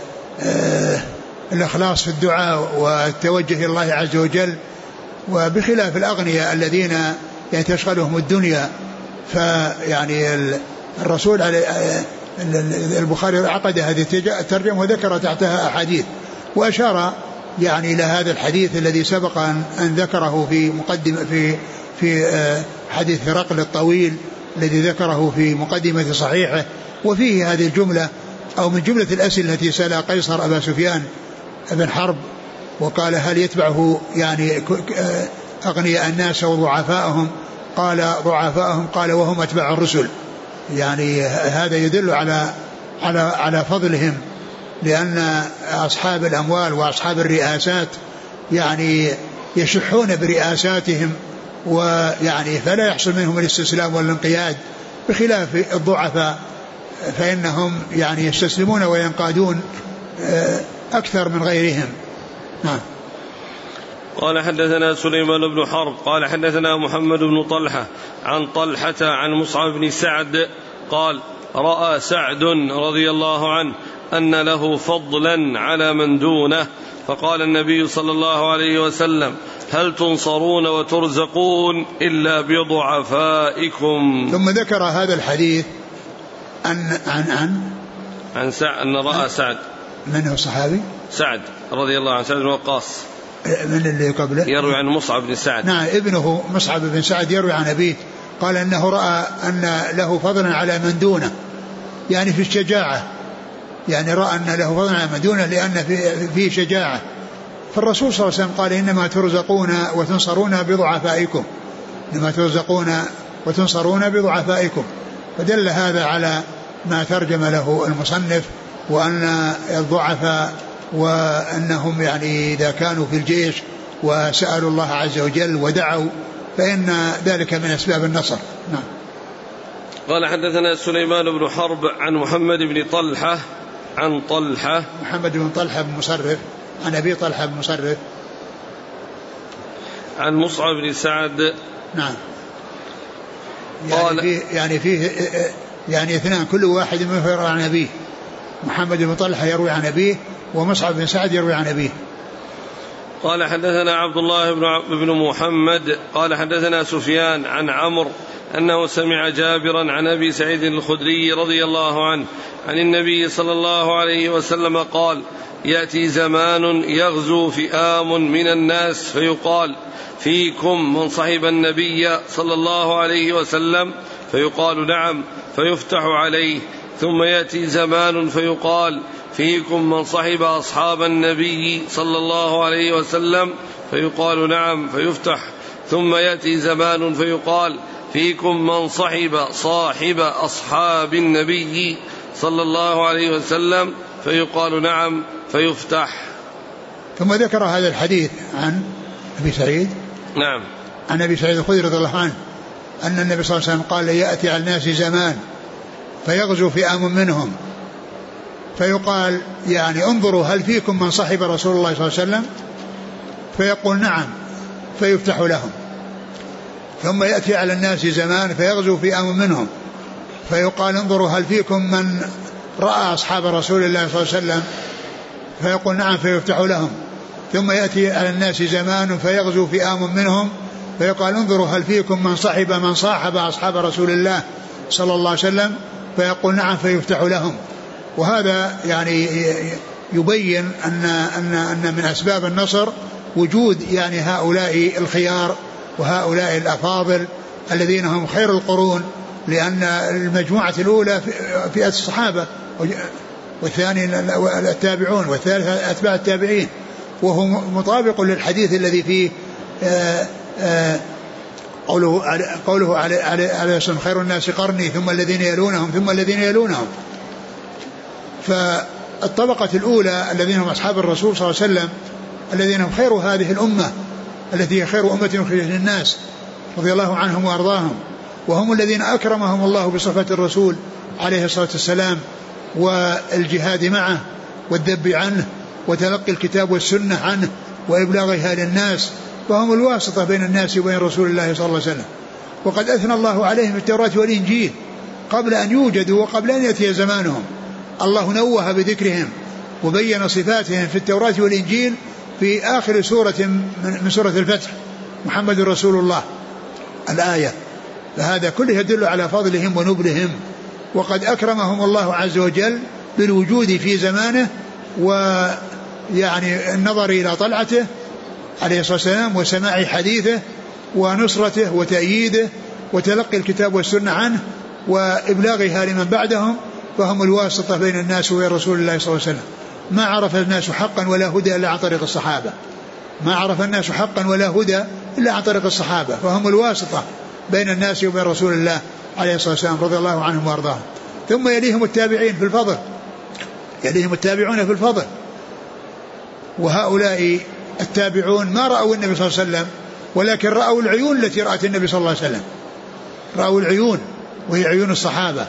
الإخلاص في الدعاء والتوجه إلى الله عز وجل، وبخلاف الأغنياء الذين يعني تشغلهم الدنيا. فيعني الرسول عليه البخاري عقد هذه الترجمة وذكر تحتها أحاديث، وأشار يعني إلى هذا الحديث الذي سبق أن ذكره في مقدمة في في حديث هرقل الطويل الذي ذكره في مقدمة صحيحه، وفيه هذه الجملة أو من جملة الأسئلة التي سأل قيصر أبا سفيان بن حرب، وقال هل يتبعه يعني أغنياء الناس وضعفاءهم؟ قال ضعفاءهم، قال وهم أتباع الرسل. يعني هذا يدل على على على فضلهم، لأن أصحاب الأموال وأصحاب الرئاسات يعني يشحون برئاساتهم ويعني فلا يحصل منهم الاستسلام والانقياد، بخلاف الضعفاء فإنهم يعني يستسلمون وينقادون أكثر من غيرهم. نعم. قال حدثنا سليمان بن حرب قال حدثنا محمد بن طلحة عن طلحة عن مصعب بن سعد قال رأى سعد رضي الله عنه أن له فضلا على من دونه، فقال النبي صلى الله عليه وسلم هل تنصرون وترزقون إلا بضعفائكم. ثم ذكر هذا الحديث عن عن عن عن سعد أن رأى سعد. من هو الصحابي؟ سعد رضي الله عنه، سعد بن وقاص. من اللي قبله؟ يروي عن مصعب بن سعد. نعم ابنه مصعب بن سعد يروي عن أبيه قال أنه رأى أن له فضلا على من دونه، يعني في الشجاعة، يعني رأى أن له فضلا على من دونه لأن فيه شجاعة. فالرسول صلى الله عليه وسلم قال إنما ترزقون وتنصرون بضعفائكم، إنما ترزقون وتنصرون بضعفائكم. فدل هذا على ما ترجم له المصنف، وأن الضعفاء وأنهم يعني إذا كانوا في الجيش وسألوا الله عز وجل ودعوا فإن ذلك من أسباب النصر. نعم. قال حدثنا سليمان بن حرب عن محمد بن طلحة عن طلحة محمد بن طلحة بن مصرف عن أبي طلحة بن مصرف عن مصعب بن سعد. نعم. يعني فيه يعني فيه يعني اثنان كل واحد منهم يروي عن أبيه، محمد بن طلحة يروي عن أبيه ومصعب بن سعد يروي عن أبيه. قال حدثنا عبد الله بن محمد قال حدثنا سفيان عن عمرو أنه سمع جابرا عن أبي سعيد الخدري رضي الله عنه عن النبي صلى الله عليه وسلم قال يأتي زمان يغزو فئام من الناس فيقال فيكم من صحب النبي صلى الله عليه وسلم، فيقال نعم فيفتح عليه. ثم يأتي زمان فيقال فيكم من صحب أصحاب النبي صلى الله عليه وسلم، فيقال نعم فيفتح. ثم يأتي زمان فيقال فيكم من صحب صاحب أصحاب النبي صلى الله عليه وسلم، فيقال نعم فيفتح. ثم ذكر هذا الحديث عن أبي سعيد. نعم. عن أبي سعيد الخدري رضي الله عنه أن النبي صلى الله عليه وسلم قال يأتي على الناس زمان فيغزو فئام منهم فيقال يعني انظروا هل فيكم من صحب رسول الله صلى الله عليه وسلم، فيقول نعم فيفتح لهم. ثم يأتي على الناس زمان فيغزو فئام منهم فيقال انظروا هل فيكم من رأى أصحاب رسول الله صلى الله عليه وسلم، فيقول نعم فيفتح لهم. ثم يأتي على الناس زمان فيغزو فئام منهم فيقال انظروا هل فيكم من صحب من صاحب أصحاب رسول الله صلى الله عليه وسلم، فيقول نعم فيفتح لهم. وهذا يعني يبين أن, أن, أن من أسباب النصر وجود يعني هؤلاء الخيار وهؤلاء الأفاضل الذين هم خير القرون، لأن المجموعة الأولى فئة الصحابة والثاني التابعون والثالث أتباع التابعين، وهو مطابق للحديث الذي فيه آآ آآ قوله قوله عليه الصلاة خير الناس قرني ثم الذين يلونهم ثم الذين يلونهم. فالطبقة الأولى الذين هم أصحاب الرسول صلى الله عليه وسلم الذين هم خير هذه الأمة التي هي خير أمة أخرجت للناس رضي الله عنهم وأرضاهم، وهم الذين أكرمهم الله بصفة الرسول عليه الصلاة والسلام والجهاد معه والذب عنه وتلقي الكتاب والسنة عنه وإبلاغها للناس، فهم الواسطة بين الناس وبين رسول الله صلى الله عليه وسلم. وقد أثنى الله عليهم في التوراة والإنجيل قبل أن يوجدوا وقبل أن يأتي زمانهم. الله نوه بذكرهم وبين صفاتهم في التوراة والإنجيل في آخر سورة من سورة الفتح محمد رسول الله الآية. فهذا كله يدل على فضلهم ونبلهم، وقد أكرمهم الله عز وجل بالوجود في زمانه ويعني النظر إلى طلعته عليه الصلاة والسلام وسماع حديثه ونصرته وتأييده وتلقي الكتاب والسنة عنه وإبلاغها لمن بعدهم، فهم الواسطة بين الناس وبين رسول الله صلى الله عليه وسلم. ما عرف الناس حقا ولا هدى إلا عن طريق الصحابة، ما عرف الناس حقا ولا هدى إلا عن طريق الصحابة، فهم الواسطة بين الناس وبين رسول الله عليه الصلاة والسلام رضي الله عنهم وأرضاهم. ثم يليهم التابعين في الفضل، يليهم التابعون في الفضل، وهؤلاء التابعون ما رأوا النبي صلى الله عليه وسلم ولكن رأوا العيون التي رأت النبي صلى الله عليه وسلم، رأوا العيون وهي عيون الصحابة،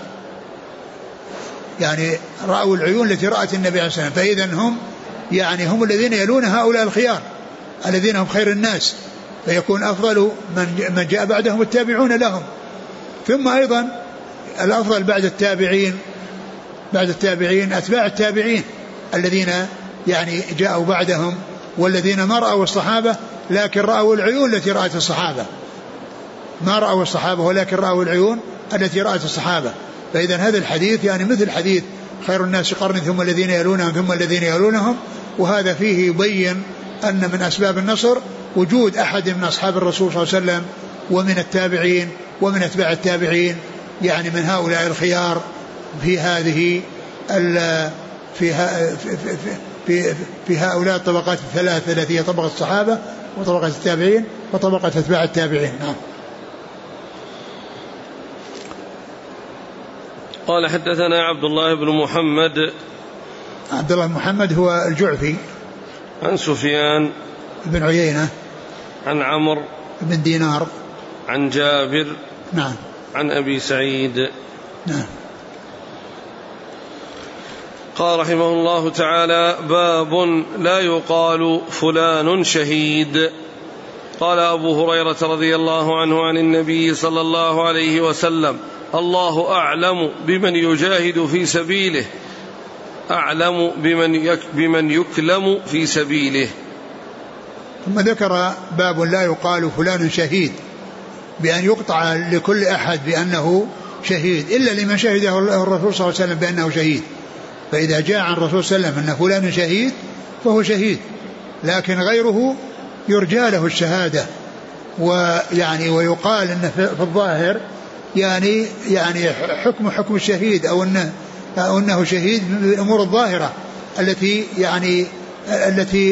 يعني رأوا العيون التي رأت النبي عليه الصلاة والسلام. فإذا هم يعني هم الذين يلون هؤلاء الخيار الذين هم خير الناس، فيكون أفضل من من جاء بعدهم التابعون لهم. ثم أيضا الأفضل بعد التابعين بعد التابعين أتباع التابعين الذين يعني جاءوا بعدهم، والذين ما رأوا الصحابة لكن رأوا العيون التي رأت الصحابة، ما رأوا الصحابة ولكن رأوا العيون التي رأت الصحابة. فإذا هذا الحديث يعني مثل حديث خير الناس قرن ثم الذين يلونهم ثم الذين يلونهم، وهذا فيه يبين أن من أسباب النصر وجود أحد من أصحاب الرسول صلى الله عليه وسلم ومن التابعين ومن أتباع التابعين، يعني من هؤلاء الخيار في هذه في, في, في, في هؤلاء الطبقات الثلاثة التي هي طبقة الصحابة وطبقة التابعين وطبقة أتباع التابعين. نعم. قال حدثنا عبد الله بن محمد. عبد الله بن محمد هو الجعفي. عن سفيان بن عيينة. عن عمرو بن دينار. عن جابر. نعم. عن أبي سعيد. نعم. قال رحمه الله تعالى: باب لا يقال فلان شهيد. قال أبو هريرة رضي الله عنه عن النبي صلى الله عليه وسلم: الله أعلم بمن يجاهد في سبيله، أعلم بمن, يك بمن يكلم في سبيله. ثم ذكر باب لا يقال فلان شهيد، بأن يقطع لكل أحد بأنه شهيد إلا لمن شهده الرسول صلى الله عليه وسلم بأنه شهيد. فإذا جاء عن الرسول صلى الله عليه وسلم أن فلان شهيد فهو شهيد، لكن غيره يرجى له الشهادة، ويعني ويقال أن في الظاهر يعني يعني حكم حكم الشهيد أو أنه أو أنه شهيد من الأمور الظاهرة التي يعني التي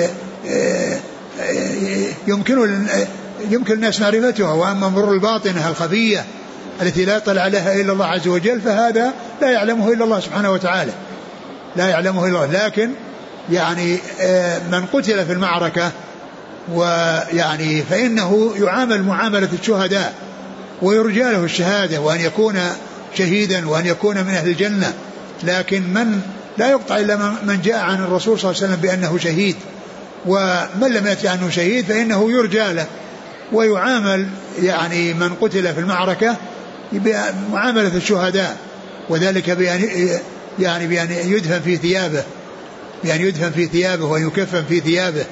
يمكن يمكن الناس معرفتها، وأما أمور الباطنة الخفية التي لا يطلع عليها إلا الله عز وجل فهذا لا يعلمه إلا الله سبحانه وتعالى، لا يعلمه إلا الله. لكن يعني من قتل في المعركة ويعني فإنه يعامل معاملة الشهداء ويرجى له الشهادة وأن يكون شهيدا وأن يكون من أهل الجنة. لكن من لا يقطع إلا من جاء عن الرسول صلى الله عليه وسلم بأنه شهيد، ومن لم يأتي عنه شهيد فإنه يرجى له ويعامل يعني من قتل في المعركة بمعاملة الشهداء، وذلك بأن يعني بأن يدفن في ثيابه بأن يدفن في ثيابه ويكفن في ثيابه.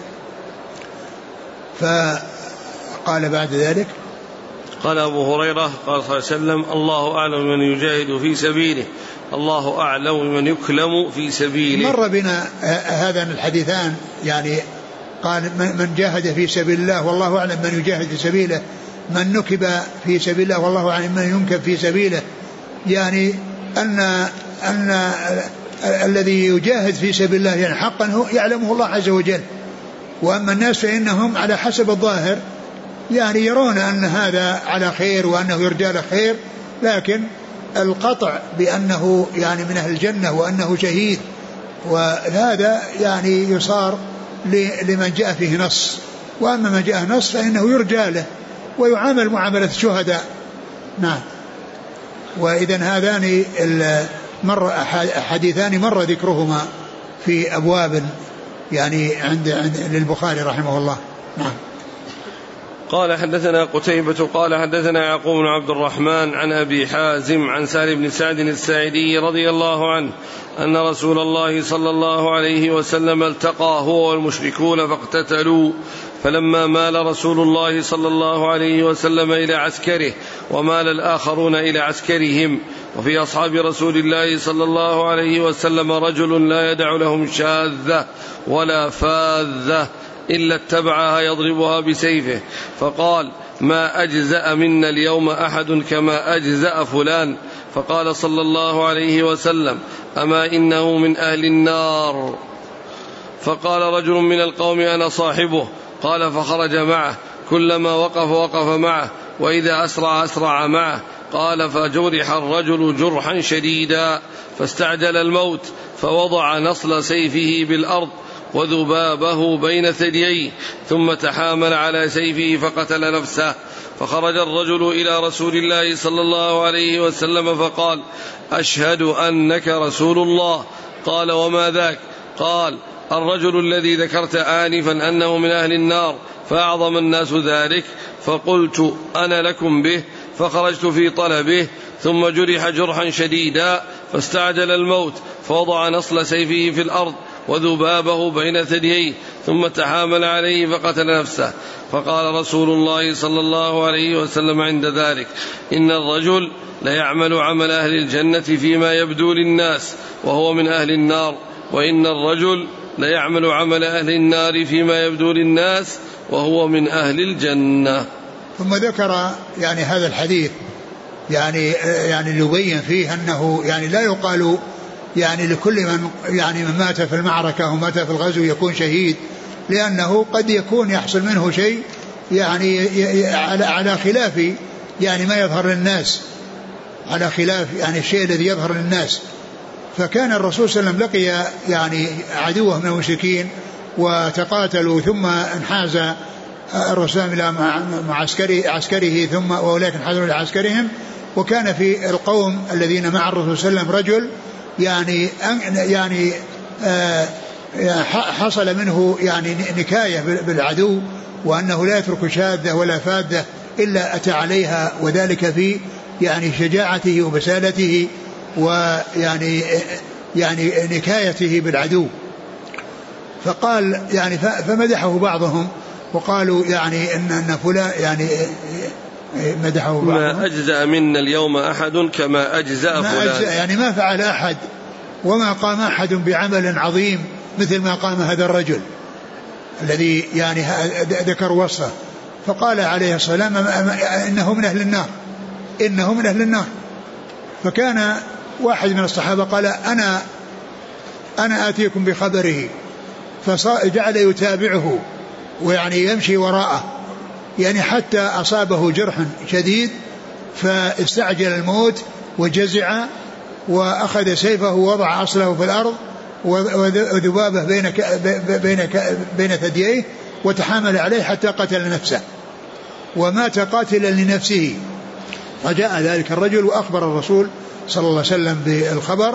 فقال بعد ذلك قال أبو هريرة قال صلى الله عليه وسلم: الله أعلم من يجاهد في سبيله، الله أعلم من يكلم في سبيله. مر بنا هذان الحديثان، يعني قال من جاهد في سبيل الله والله أعلم من يجاهد في سبيله، من نكب في سبيل الله والله أعلم من ينكب في سبيله، يعني أن أن الذي يجاهد في سبيل الله يعني حقا يعلمه الله عز وجل. وأما الناس فإنهم على حسب الظاهر يعني يرون أن هذا على خير وأنه يرجى له خير، لكن القطع بأنه يعني من أهل الجنة وأنه شهيد وهذا يعني يصار لمن جاء فيه نص، وأما من جاء نص فإنه يرجى له ويعامل معاملة الشهداء. نعم. وإذن هذان مر حديثان مر ذكرهما في أبواب يعني عند, عند للبخاري رحمه الله. نعم. قال حدثنا قتيبة قال حدثنا يعقوب بن عبد الرحمن عن أبي حازم عن سهل بن سعد الساعدي رضي الله عنه أن رسول الله صلى الله عليه وسلم التقى هو والمشركون فاقتتلوا، فلما مال رسول الله صلى الله عليه وسلم إلى عسكره ومال الآخرون إلى عسكرهم، وفي أصحاب رسول الله صلى الله عليه وسلم رجل لا يدع لهم شاذة ولا فاذة إلا اتبعها يضربها بسيفه، فقال: ما أجزأ منا اليوم أحد كما أجزأ فلان. فقال صلى الله عليه وسلم: أما إنه من أهل النار. فقال رجل من القوم: أنا صاحبه. قال: فخرج معه، كلما وقف وقف معه، وإذا أسرع أسرع معه. قال: فجرح الرجل جرحا شديدا فاستعجل الموت، فوضع نصل سيفه بالأرض وذبابه بين ثدييه ثم تحامل على سيفه فقتل نفسه. فخرج الرجل إلى رسول الله صلى الله عليه وسلم فقال: أشهد أنك رسول الله. قال: وما ذاك؟ قال: الرجل الذي ذكرت آنفا أنه من أهل النار، فأعظم الناس ذلك، فقلت أنا لكم به، فخرجت في طلبه، ثم جرح جرحا شديدا فاستعجل الموت، فوضع نصل سيفه في الأرض وذبابه بين ثدييه ثم تحامل عليه فقتل نفسه. فقال رسول الله صلى الله عليه وسلم عند ذلك: إن الرجل ليعمل عمل أهل الجنة فيما يبدو للناس وهو من أهل النار، وإن الرجل ليعمل عمل أهل النار فيما يبدو للناس وهو من أهل الجنة. ثم ذكر يعني هذا الحديث يعني يعني يبين فيه أنه يعني لا يقال يعني لكل من يعني من مات في المعركة ومات في الغزو يكون شهيد، لأنه قد يكون يحصل منه شيء يعني على على خلاف يعني ما يظهر للناس، على خلاف يعني الشيء الذي يظهر للناس. فكان الرسول صلى الله عليه وسلم لقي يعني عدوه من المشركين وتقاتلوا، ثم انحاز الرسول إلى معسكره عسكره ثم وأولئك انحازوا إلى عسكرهم. وكان في القوم الذين مع الرسول صلى الله عليه وسلم رجل يعني يعني آه حصل منه يعني نكاية بالعدو، وأنه لا يترك شاذة ولا فاذة إلا أتى عليها، وذلك في يعني شجاعته وبسالته ويعني يعني نكايته بالعدو. فقال يعني فمدحه بعضهم وقالوا يعني إن أن فلان يعني مدحه بعضهم: ما أجزأ منا اليوم أحد كما أجزأ فلان. يعني ما فعل أحد وما قام أحد بعمل عظيم مثل ما قام هذا الرجل الذي يعني ذكر وصفه. فقال عليه الصلاة والسلام: إنه من أهل النار، إنه من أهل النار. فكان واحد من الصحابة قال: أنا أنا آتيكم بخبره، فجعل يتابعه ويعني يمشي وراءه يعني حتى أصابه جرح شديد، فاستعجل الموت وجزع وأخذ سيفه ووضع أصله في الأرض وذبابه بين بين بين ثدييه وتحامل عليه حتى قتل نفسه، ومات قاتلا لنفسه. فجاء ذلك الرجل وأخبر الرسول صلى الله عليه وسلم بالخبر،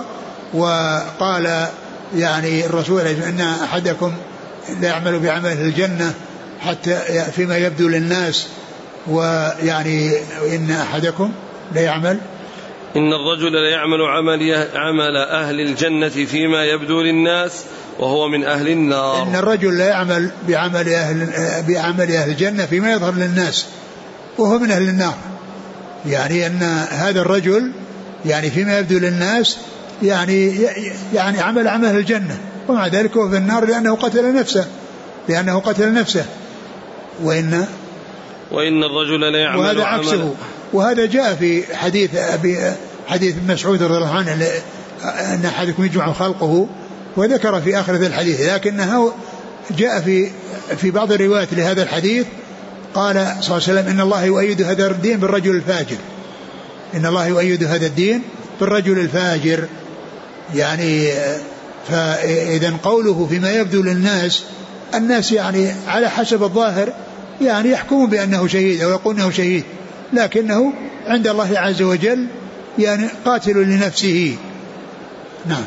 وقال يعني الرسول: إن أحدكم لا يعمل بعمل الجنة حتى فيما يبدو للناس، ويعني إن أحدكم لا يعمل إن الرجل لا يعمل عمل, عمل أهل الجنة فيما يبدو للناس وهو من أهل النار. إن الرجل لا يعمل بعمل أهل, بعمل أهل الجنة فيما يظهر للناس وهو من أهل النار. يعني أن هذا الرجل يعني فيما يبدو للناس يعني يعني عمل عمل أهل الجنة، ومع ذلك هو في النار لأنه قتل نفسه لأنه قتل نفسه وإن وإن الرجل لا يعمل وهذا عكسه. وهذا جاء في حديث أبي حديث مسعود رضي الله عنه أن أحدكم يجمع خلقه، وذكر في آخر الحديث، لكنه جاء في في بعض الروايات لهذا الحديث قال صلى الله عليه وسلم: إن الله يؤيد هذا الدين بالرجل الفاجر، إن الله يؤيد هذا الدين بالرجل الفاجر. يعني فإذا قوله فيما يبدو للناس، الناس يعني على حسب الظاهر يعني يحكمون بأنه شهيد أو يقول أنه شهيد، لكنه عند الله عز وجل يعني قاتل لنفسه. نعم.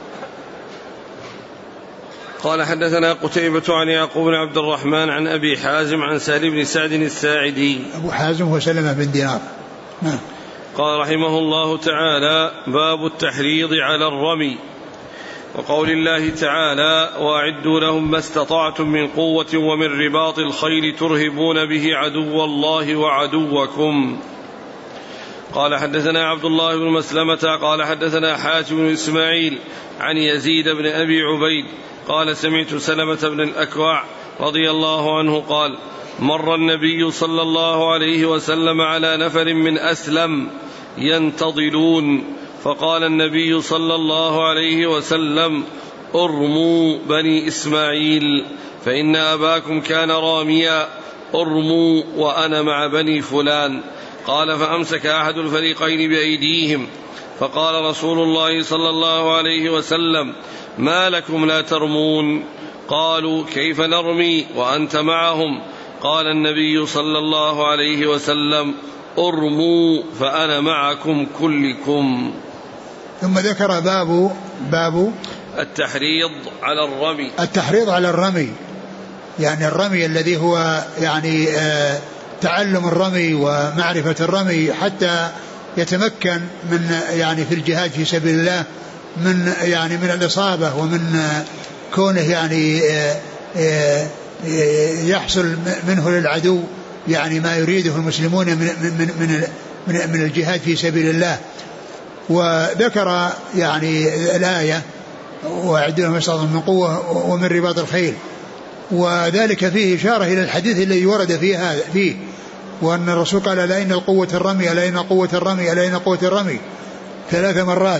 قال: حدثنا قتيبة عن يعقوب بن عبد الرحمن عن أبي حازم عن سالم بن سعد الساعدي. أبو حازم هو سلمة بن دينار. نعم. قال رحمه الله تعالى: باب التحريض على الرمي. وقول الله تعالى: وأعدوا لهم ما استطعتم من قوة ومن رباط الخيل ترهبون به عدو الله وعدوكم. قال: حدثنا عبد الله بن مسلمة قال حدثنا حاتم بن إسماعيل عن يزيد بن أبي عبيد قال: سمعت سلمة بن الأكوع رضي الله عنه قال: مر النبي صلى الله عليه وسلم على نفر من أسلم ينتظلون، فقال النبي صلى الله عليه وسلم: ارموا بني إسماعيل فإن أباكم كان راميا، ارموا وأنا مع بني فلان. قال: فأمسك أحد الفريقين بأيديهم، فقال رسول الله صلى الله عليه وسلم: ما لكم لا ترمون؟ قالوا كيف نرمي وأنت معهم؟ قال النبي صلى الله عليه وسلم ارموا فأنا معكم كلكم. ثم ذكر باب باب التحريض على الرمي. التحريض على الرمي، يعني الرمي الذي هو يعني آه تعلم الرمي ومعرفة الرمي حتى يتمكن من يعني في الجهاد في سبيل الله من يعني من الإصابة ومن كونه يعني آه آه يحصل منه للعدو يعني ما يريده المسلمون من من من من, من الجهاد في سبيل الله. وذكر يعني الآية وأعد لهم ما استطعتم من قوة ومن رباط الخيل، وذلك فيه إشارة إلى الحديث الذي ورد فيه هذا فيه وأن الرسول قال لا إن القوة الرمي لا إن قوة الرمي لا إن قوة الرمي ثلاث مرات.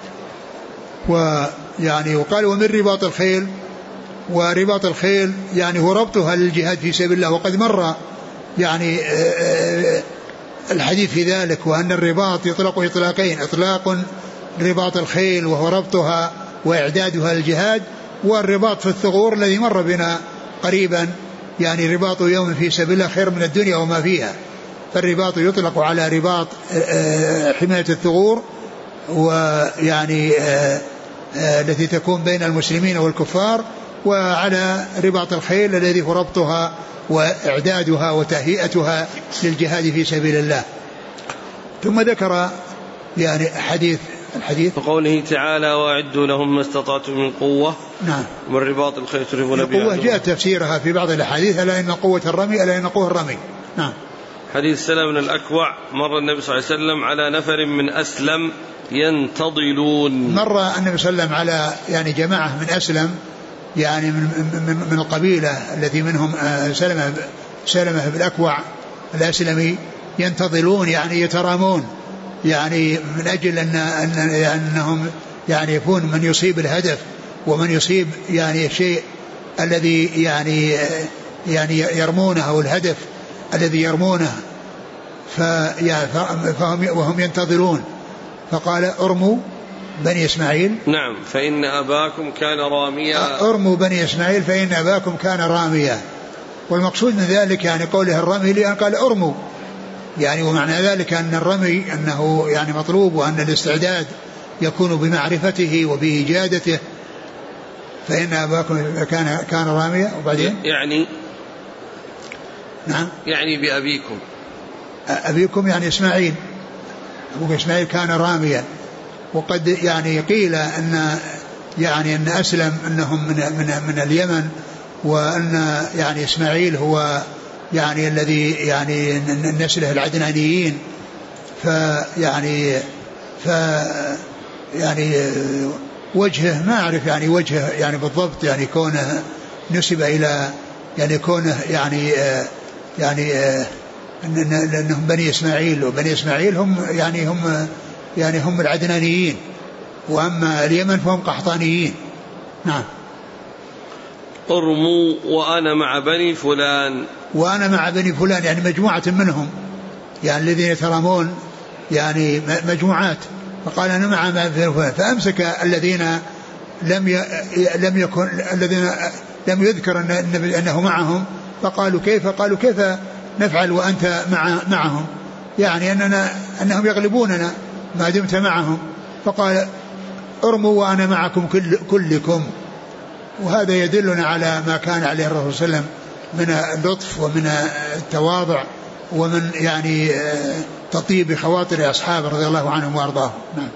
ويعني وقال ومن رباط الخيل، ورباط الخيل يعني هو ربطها للجهاد في سبيل الله، وقد مر يعني الحديث في ذلك، وأن الرباط يطلق إطلاقين: إطلاق رباط الخيل وهو ربطها وإعدادها للجهاد، والرباط في الثغور الذي مر بنا قريبا يعني رباط يوم في سبيل الله خير من الدنيا وما فيها. فالرباط يطلق على رباط حماية الثغور ويعني التي تكون بين المسلمين والكفار، وعلى رباط الخيل الذي هو ربطها وإعدادها وتهيئتها للجهاد في سبيل الله. ثم ذكر يعني حديث الحديث وقوله تعالى وأعدوا لهم ما استطعتم من قوة. نعم. ومن رباط الخيل ترهبون به. القوة جاء تفسيرها في بعض الأحاديث ألا إن قوة الرمي ألا إن قوة الرمي. نعم. حديث سلمة بن الأكوع مر النبي صلى الله عليه وسلم على نفر من أسلم ينتضلون. مر النبي صلى الله عليه وسلم على يعني جماعة من أسلم يعني من, من, من القبيلة التي منهم سلمة سلمة بن الأكوع الأسلمي ينتظلون يعني يترامون يعني من أجل أن أنهم يعني يكون من يصيب الهدف ومن يصيب يعني الشيء الذي يعني يعني يرمونه أو الهدف الذي يرمونه فهم وهم ينتظرون. فقال ارموا بني إسماعيل. نعم. فإن أباكم كان راميا. ارموا بني إسماعيل فإن أباكم كان راميا. والمقصود من ذلك يعني قوله الرمي لأن قال ارموا يعني، ومعنى ذلك أن الرمي أنه يعني مطلوب وأن الاستعداد يكون بمعرفته وبإجادته. فإن أباكم كان كان راميا. وبعدين يعني نعم يعني بأبيكم أبيكم يعني إسماعيل، أبوك إسماعيل كان راميا. وقد يعني قيل أن يعني أن أسلم أنهم من من من اليمن، وأن يعني إسماعيل هو يعني الذي يعني نسله العدنانيين. فيعني ف يعني وجهه ما أعرف يعني وجهه يعني بالضبط يعني كونه نسب إلى يعني كونه يعني يعني لأنهم بني إسماعيل، وبني إسماعيل هم يعني هم يعني هم العدنانيين، وأما اليمن فهم قحطانيين. نعم. ارموا وأنا مع بني فلان. وأنا مع بني فلان يعني مجموعة منهم يعني الذين يترامون يعني مجموعات. فقال أنا مع بني فلان. فأمسك الذين لم ي... لم يكن الذين لم يذكر النبي أنه معهم، فقالوا كيف قالوا كيف نفعل وأنت مع معهم يعني أننا أنهم يغلبوننا ما دمت معهم. فقال ارموا وأنا معكم كل كلكم. وهذا يدلنا على ما كان عليه الرسول صلى الله عليه وسلم من اللطف ومن التواضع ومن يعني تطيب خواطر أصحابه رضي الله عنهم وأرضاهم. نعم.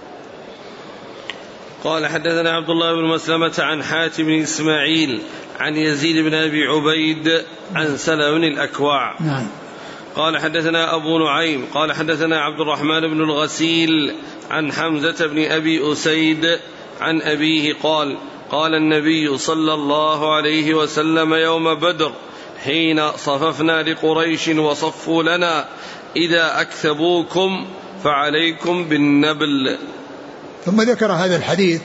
قال حدثنا عبد الله بن مسلمة عن حاتم بن إسماعيل عن يزيد بن أبي عبيد عن سلمة بن الأكوع. نعم. قال حدثنا أبو نعيم قال حدثنا عبد الرحمن بن الغسيل عن حمزة بن أبي أسيد عن أبيه قال قال النبي صلى الله عليه وسلم يوم بدر حين صففنا لقريش وصفوا لنا إذا أكثبوكم فعليكم بالنبل. ثم ذكر هذا الحديث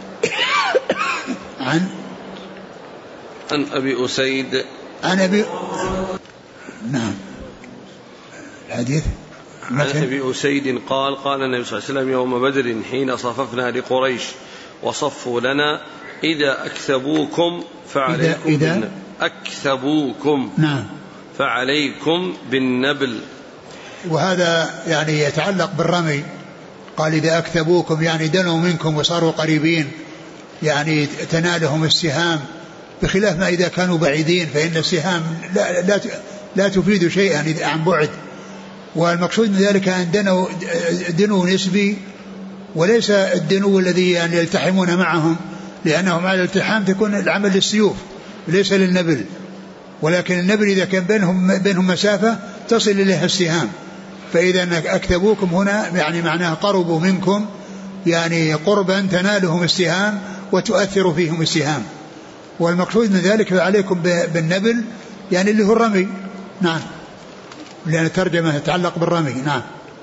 عن عن أبي أسيد عن أبي نعم الحديث عن أبي أسيد قال قال النبي صلى الله عليه وسلم يوم بدر حين صففنا لقريش وصفوا لنا إذا أكثبوكم فعليكم إذا, إذا أكثبوكم نعم فعليكم بالنبل. وهذا يعني يتعلق بالرمي. قال إذا أكثبوكم يعني دنوا منكم وصاروا قريبين، يعني تنالهم السهام، بخلاف ما إذا كانوا بعيدين فإن السهام لا, لا, لا تفيد شيئا عن بعد. والمقصود من ذلك أن دنوا دنو نسبي وليس الدنو الذي يعني يلتحمون معهم، لأنهم على الالتحام تكون العمل للسيوف ليس للنبل، ولكن النبل إذا كان بينهم, بينهم مسافة تصل إليها السهام. فإذا أكثبوكم هنا يعني معناها قربوا منكم، يعني قربا تنالهم السهام وتؤثر فيهم السهام. والمقصود من ذلك فعليكم بالنبل يعني اللي هو الرمي. نعم، لأن الترجمة تتعلق بالرمي. نعم.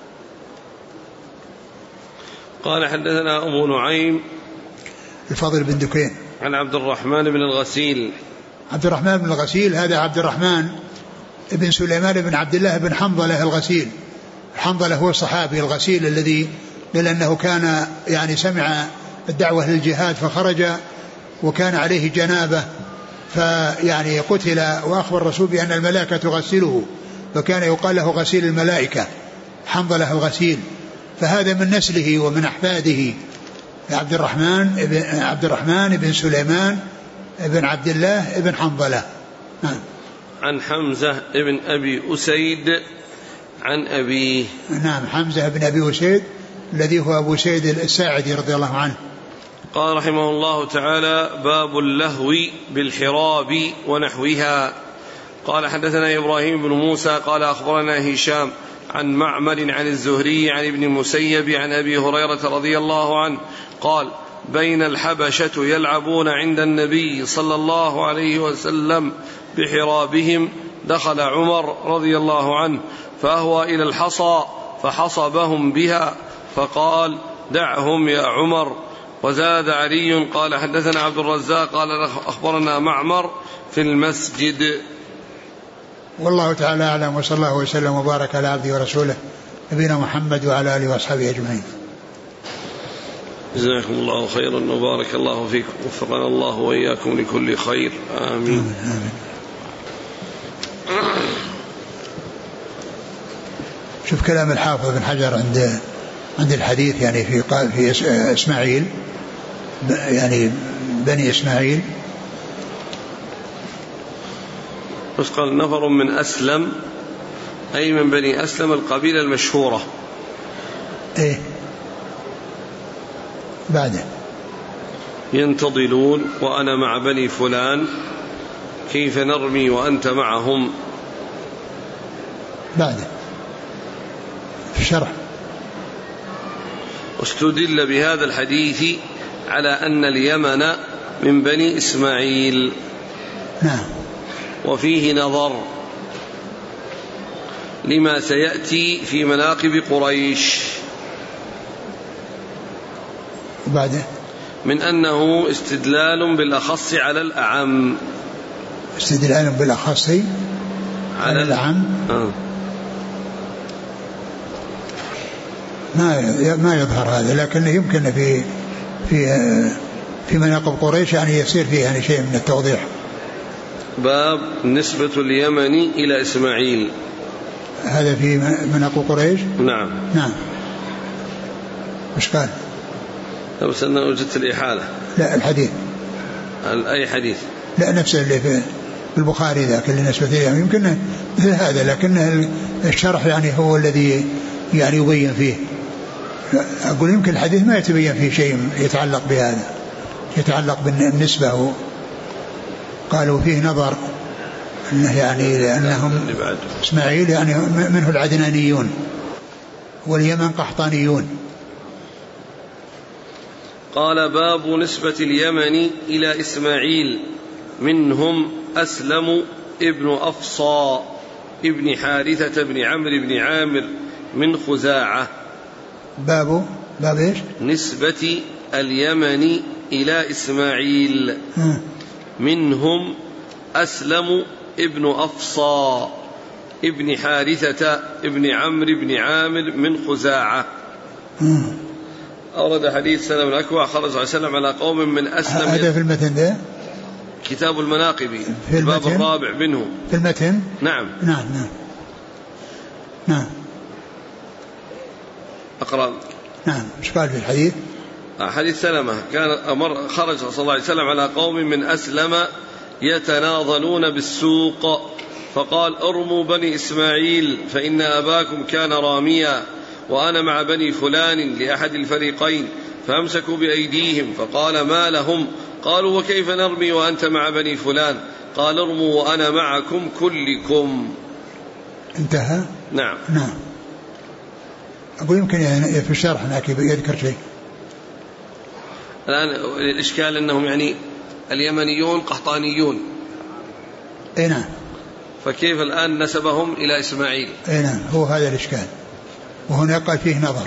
قال حدثنا أبو نعيم الفضل بن دكين عن عبد الرحمن بن الغسيل. عبد الرحمن بن الغسيل هذا عبد الرحمن بن سليمان بن عبد الله بن حنظلة الغسيل. حنظلة هو الصحابي الغسيل الذي لأنه كان يعني سمع الدعوة للجهاد فخرج وكان عليه جنابة فيعني قتل، وأخبر الرسول بأن الملائكة تغسله فكان يقال له غسيل الملائكة، حنظلة الغسيل. فهذا من نسله ومن أحفاده عبد الرحمن بن عبد الرحمن بن سليمان بن عبد الله بن حنظلة. نعم. عن حمزة بن أبي أسيد عن أبيه. نعم، حمزة بن أبي أسيد الذي هو أبو سيد الساعدي رضي الله عنه. قال رحمه الله تعالى: باب اللهو بالحراب ونحوها. قال حدثنا إبراهيم بن موسى قال أخبرنا هشام عن معمر عن الزهري عن ابن المسيب عن أبي هريرة رضي الله عنه قال: بين الحبشة يلعبون عند النبي صلى الله عليه وسلم بحرابهم دخل عمر رضي الله عنه فأهوى إلى الحصى فحصبهم بها فقال: دعهم يا عمر. وزاد علي قال حدثنا عبد الرزاق قال أخبرنا معمر في المسجد. والله تعالى أعلم، وصلى الله وسلم وبارك على عبده ورسوله نبينا محمد وعلى آله وأصحابه أجمعين. جزاكم الله خيرا وبارك الله فيكم، وفقنا الله وإياكم لكل خير، آمين, آمين, آمين. شوف كلام الحافظ بن حجر عند عند الحديث يعني في في إسماعيل، يعني بني إسماعيل، بس قال نفر من أسلم أي من بني أسلم القبيلة المشهورة. إيه بعده ينتظلون وأنا مع بني فلان كيف نرمي وأنت معهم. بعده في الشرح: واستدل بهذا الحديث على أن اليمن من بني إسماعيل. نعم. وفيه نظر لما سيأتي في مناقب قريش. وبعده من أنه استدلال بالأخص على الأعم. استدلال بالأخص على, على الأعم. آه. ما ما يظهر هذا، لكن يمكن في في في مناقب قريش يعني يصير فيه يعني شيء من التوضيح. باب نسبة اليمن إلى إسماعيل. هذا في مناقب قريش. نعم نعم. وش قال؟ بس أنا وجدت الإحالة. لا الحديث. أي حديث؟ لا نفسه اللي في البخاري ذاك اللي نسبة اليمن، يمكن مثل هذا، لكن الشرح يعني هو الذي يعني يبين فيه. أقول يمكن الحديث ما يتبين فيه شيء يتعلق بهذا، يتعلق بالنسبة. قالوا فيه نظر أنه يعني لأنهم إسماعيل يعني منه العدنانيون واليمن قحطانيون. قال: باب نسبة اليمن إلى إسماعيل، منهم أسلم ابن أفصى ابن حارثة بن عمرو بن عامر من خزاعة. باب باب إيش؟ نسبة اليمن إلى إسماعيل. م. منهم أسلم ابن أفصى ابن حارثة ابن عمرو بن عامر من خزاعة. م. أورد حديث سلمة بن الأكوع خرج صلى الله عليه وسلم على قوم من أسلم. هذا في المتن ده كتاب المناقب في الباب الرابع منه في المتن. نعم نعم نعم نعم أقرأ. نعم. إيش قال في الحديث؟ حديث سلمة كان أمر خرج صلى الله عليه وسلم على قوم من أسلم يتناضلون بالسوق فقال ارموا بني إسماعيل فإن أباكم كان راميا وأنا مع بني فلان لأحد الفريقين فأمسكوا بأيديهم فقال ما لهم؟ قالوا وكيف نرمي وأنت مع بني فلان؟ قال ارموا وأنا معكم كلكم. انتهى. نعم. نعم. أقول يمكن يعني في الشرح هناك يذكر شيء. الآن الإشكال أنهم يعني اليمنيون قحطانيون. أي نعم. فكيف الآن نسبهم إلى إسماعيل؟ أي نعم هو هذا الإشكال وهنا قال فيه نظر.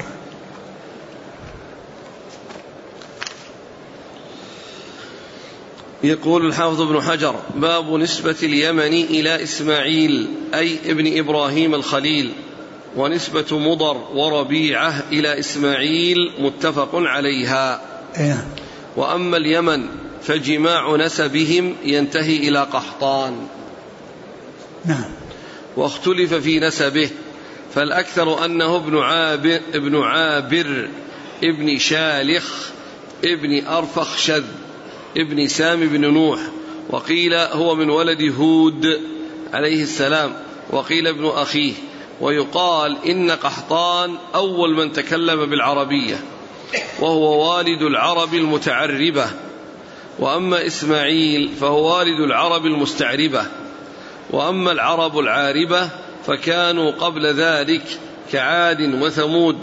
يقول الحافظ ابن حجر باب نسبة اليمن إلى إسماعيل أي ابن إبراهيم الخليل، ونسبة مضر وربيعة إلى إسماعيل متفق عليها. أيه. وأما اليمن فجماع نسبهم ينتهي إلى قحطان. نعم. واختلف في نسبه فالأكثر أنه ابن عابر ابن عابر ابن شالخ ابن أرفخشذ ابن سام بن نوح، وقيل هو من ولد هود عليه السلام، وقيل ابن أخيه. ويقال إن قحطان أول من تكلم بالعربية وهو والد العرب المتعربة، وأما إسماعيل فهو والد العرب المستعربة. وأما العرب العاربة فكانوا قبل ذلك كعاد وثمود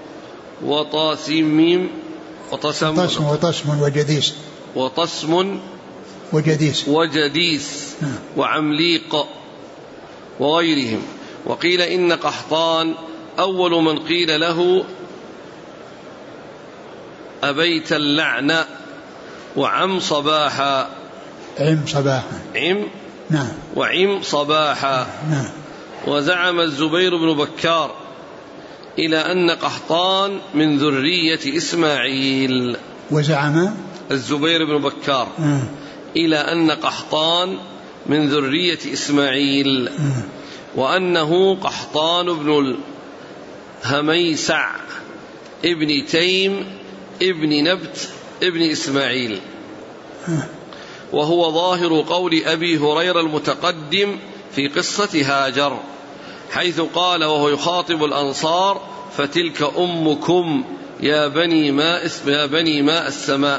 وطاسم وطسم وطسم وطسم وجديس وطسم وجديس وجديس وعمليق وغيرهم. وقيل إن قحطان أول من قيل له أبيت اللعنة وعم صباحا. عم صباحا. عم. نعم. وعم صباحا. نعم. وزعم الزبير بن بكار إلى أن قحطان من ذرية إسماعيل. وزعم الزبير بن بكار م. إلى أن قحطان من ذرية إسماعيل م. وأنه قحطان بن الهميسع ابن تيم ابن نبت ابن إسماعيل، وهو ظاهر قول أبي هريرة المتقدم في قصة هاجر، حيث قال وهو يخاطب الأنصار فتلك أمكم يا بني ماء, يا بني ماء السماء.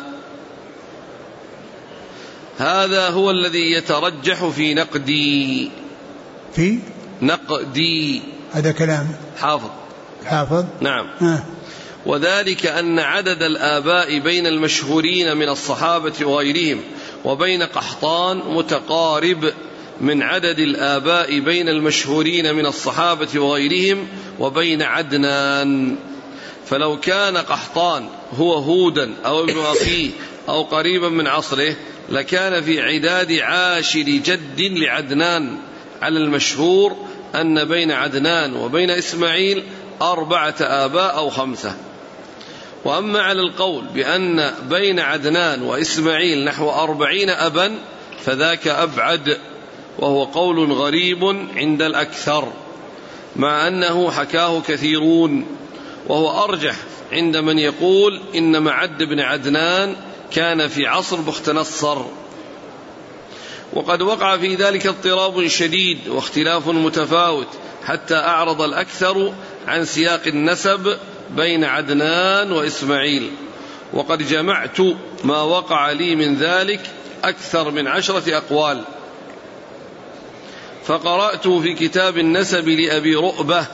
هذا هو الذي يترجح في نقدي في نقدي هذا كلام حافظ حافظ. نعم. آه. وذلك أن عدد الآباء بين المشهورين من الصحابة وغيرهم وبين قحطان متقارب من عدد الآباء بين المشهورين من الصحابة وغيرهم وبين عدنان. فلو كان قحطان هو هودا أو ابن أخيه أو قريبا من عصره لكان في عداد عاشر جد لعدنان، على المشهور أن بين عدنان وبين إسماعيل أربعة آباء أو خمسة. وأما على القول بأن بين عدنان وإسماعيل نحو أربعين أبا فذاك أبعد، وهو قول غريب عند الأكثر، مع أنه حكاه كثيرون، وهو أرجح عند من يقول إن معد بن عدنان كان في عصر بخت نصر. وقد وقع في ذلك اضطراب شديد واختلاف متفاوت حتى أعرض الأكثر عن سياق النسب بين عدنان وإسماعيل، وقد جمعت ما وقع لي من ذلك أكثر من عشرة أقوال. فقرأت في كتاب النسب لأبي رؤبة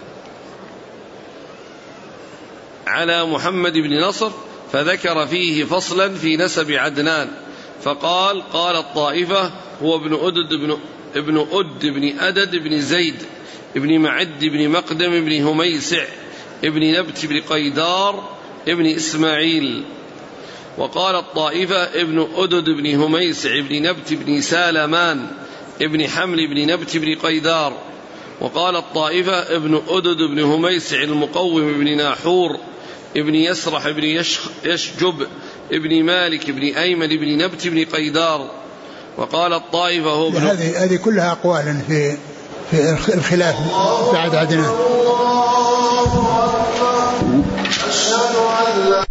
على محمد بن نصر فذكر فيه فصلا في نسب عدنان، فقال قال الطائفة هو ابن أدد بن ابن أد بن أدد بن زيد ابن معد بن مقدم بن هميسع ابن نبت بن قيدار ابن إسماعيل. وقال الطائفة ابن أدد بن هميسع ابن نبت بن سالمان ابن حمل بن نبت بن قيدار. وقال الطائفة ابن أدد بن هميسع المقوم بن ناحور ابن يسرح ابن يشجب ابن مالك ابن أيمن ابن نبت ابن قيدار. وقال الطائفة هو ابن هذه هذه كلها أقوال في في الخلاف بعد عدنان.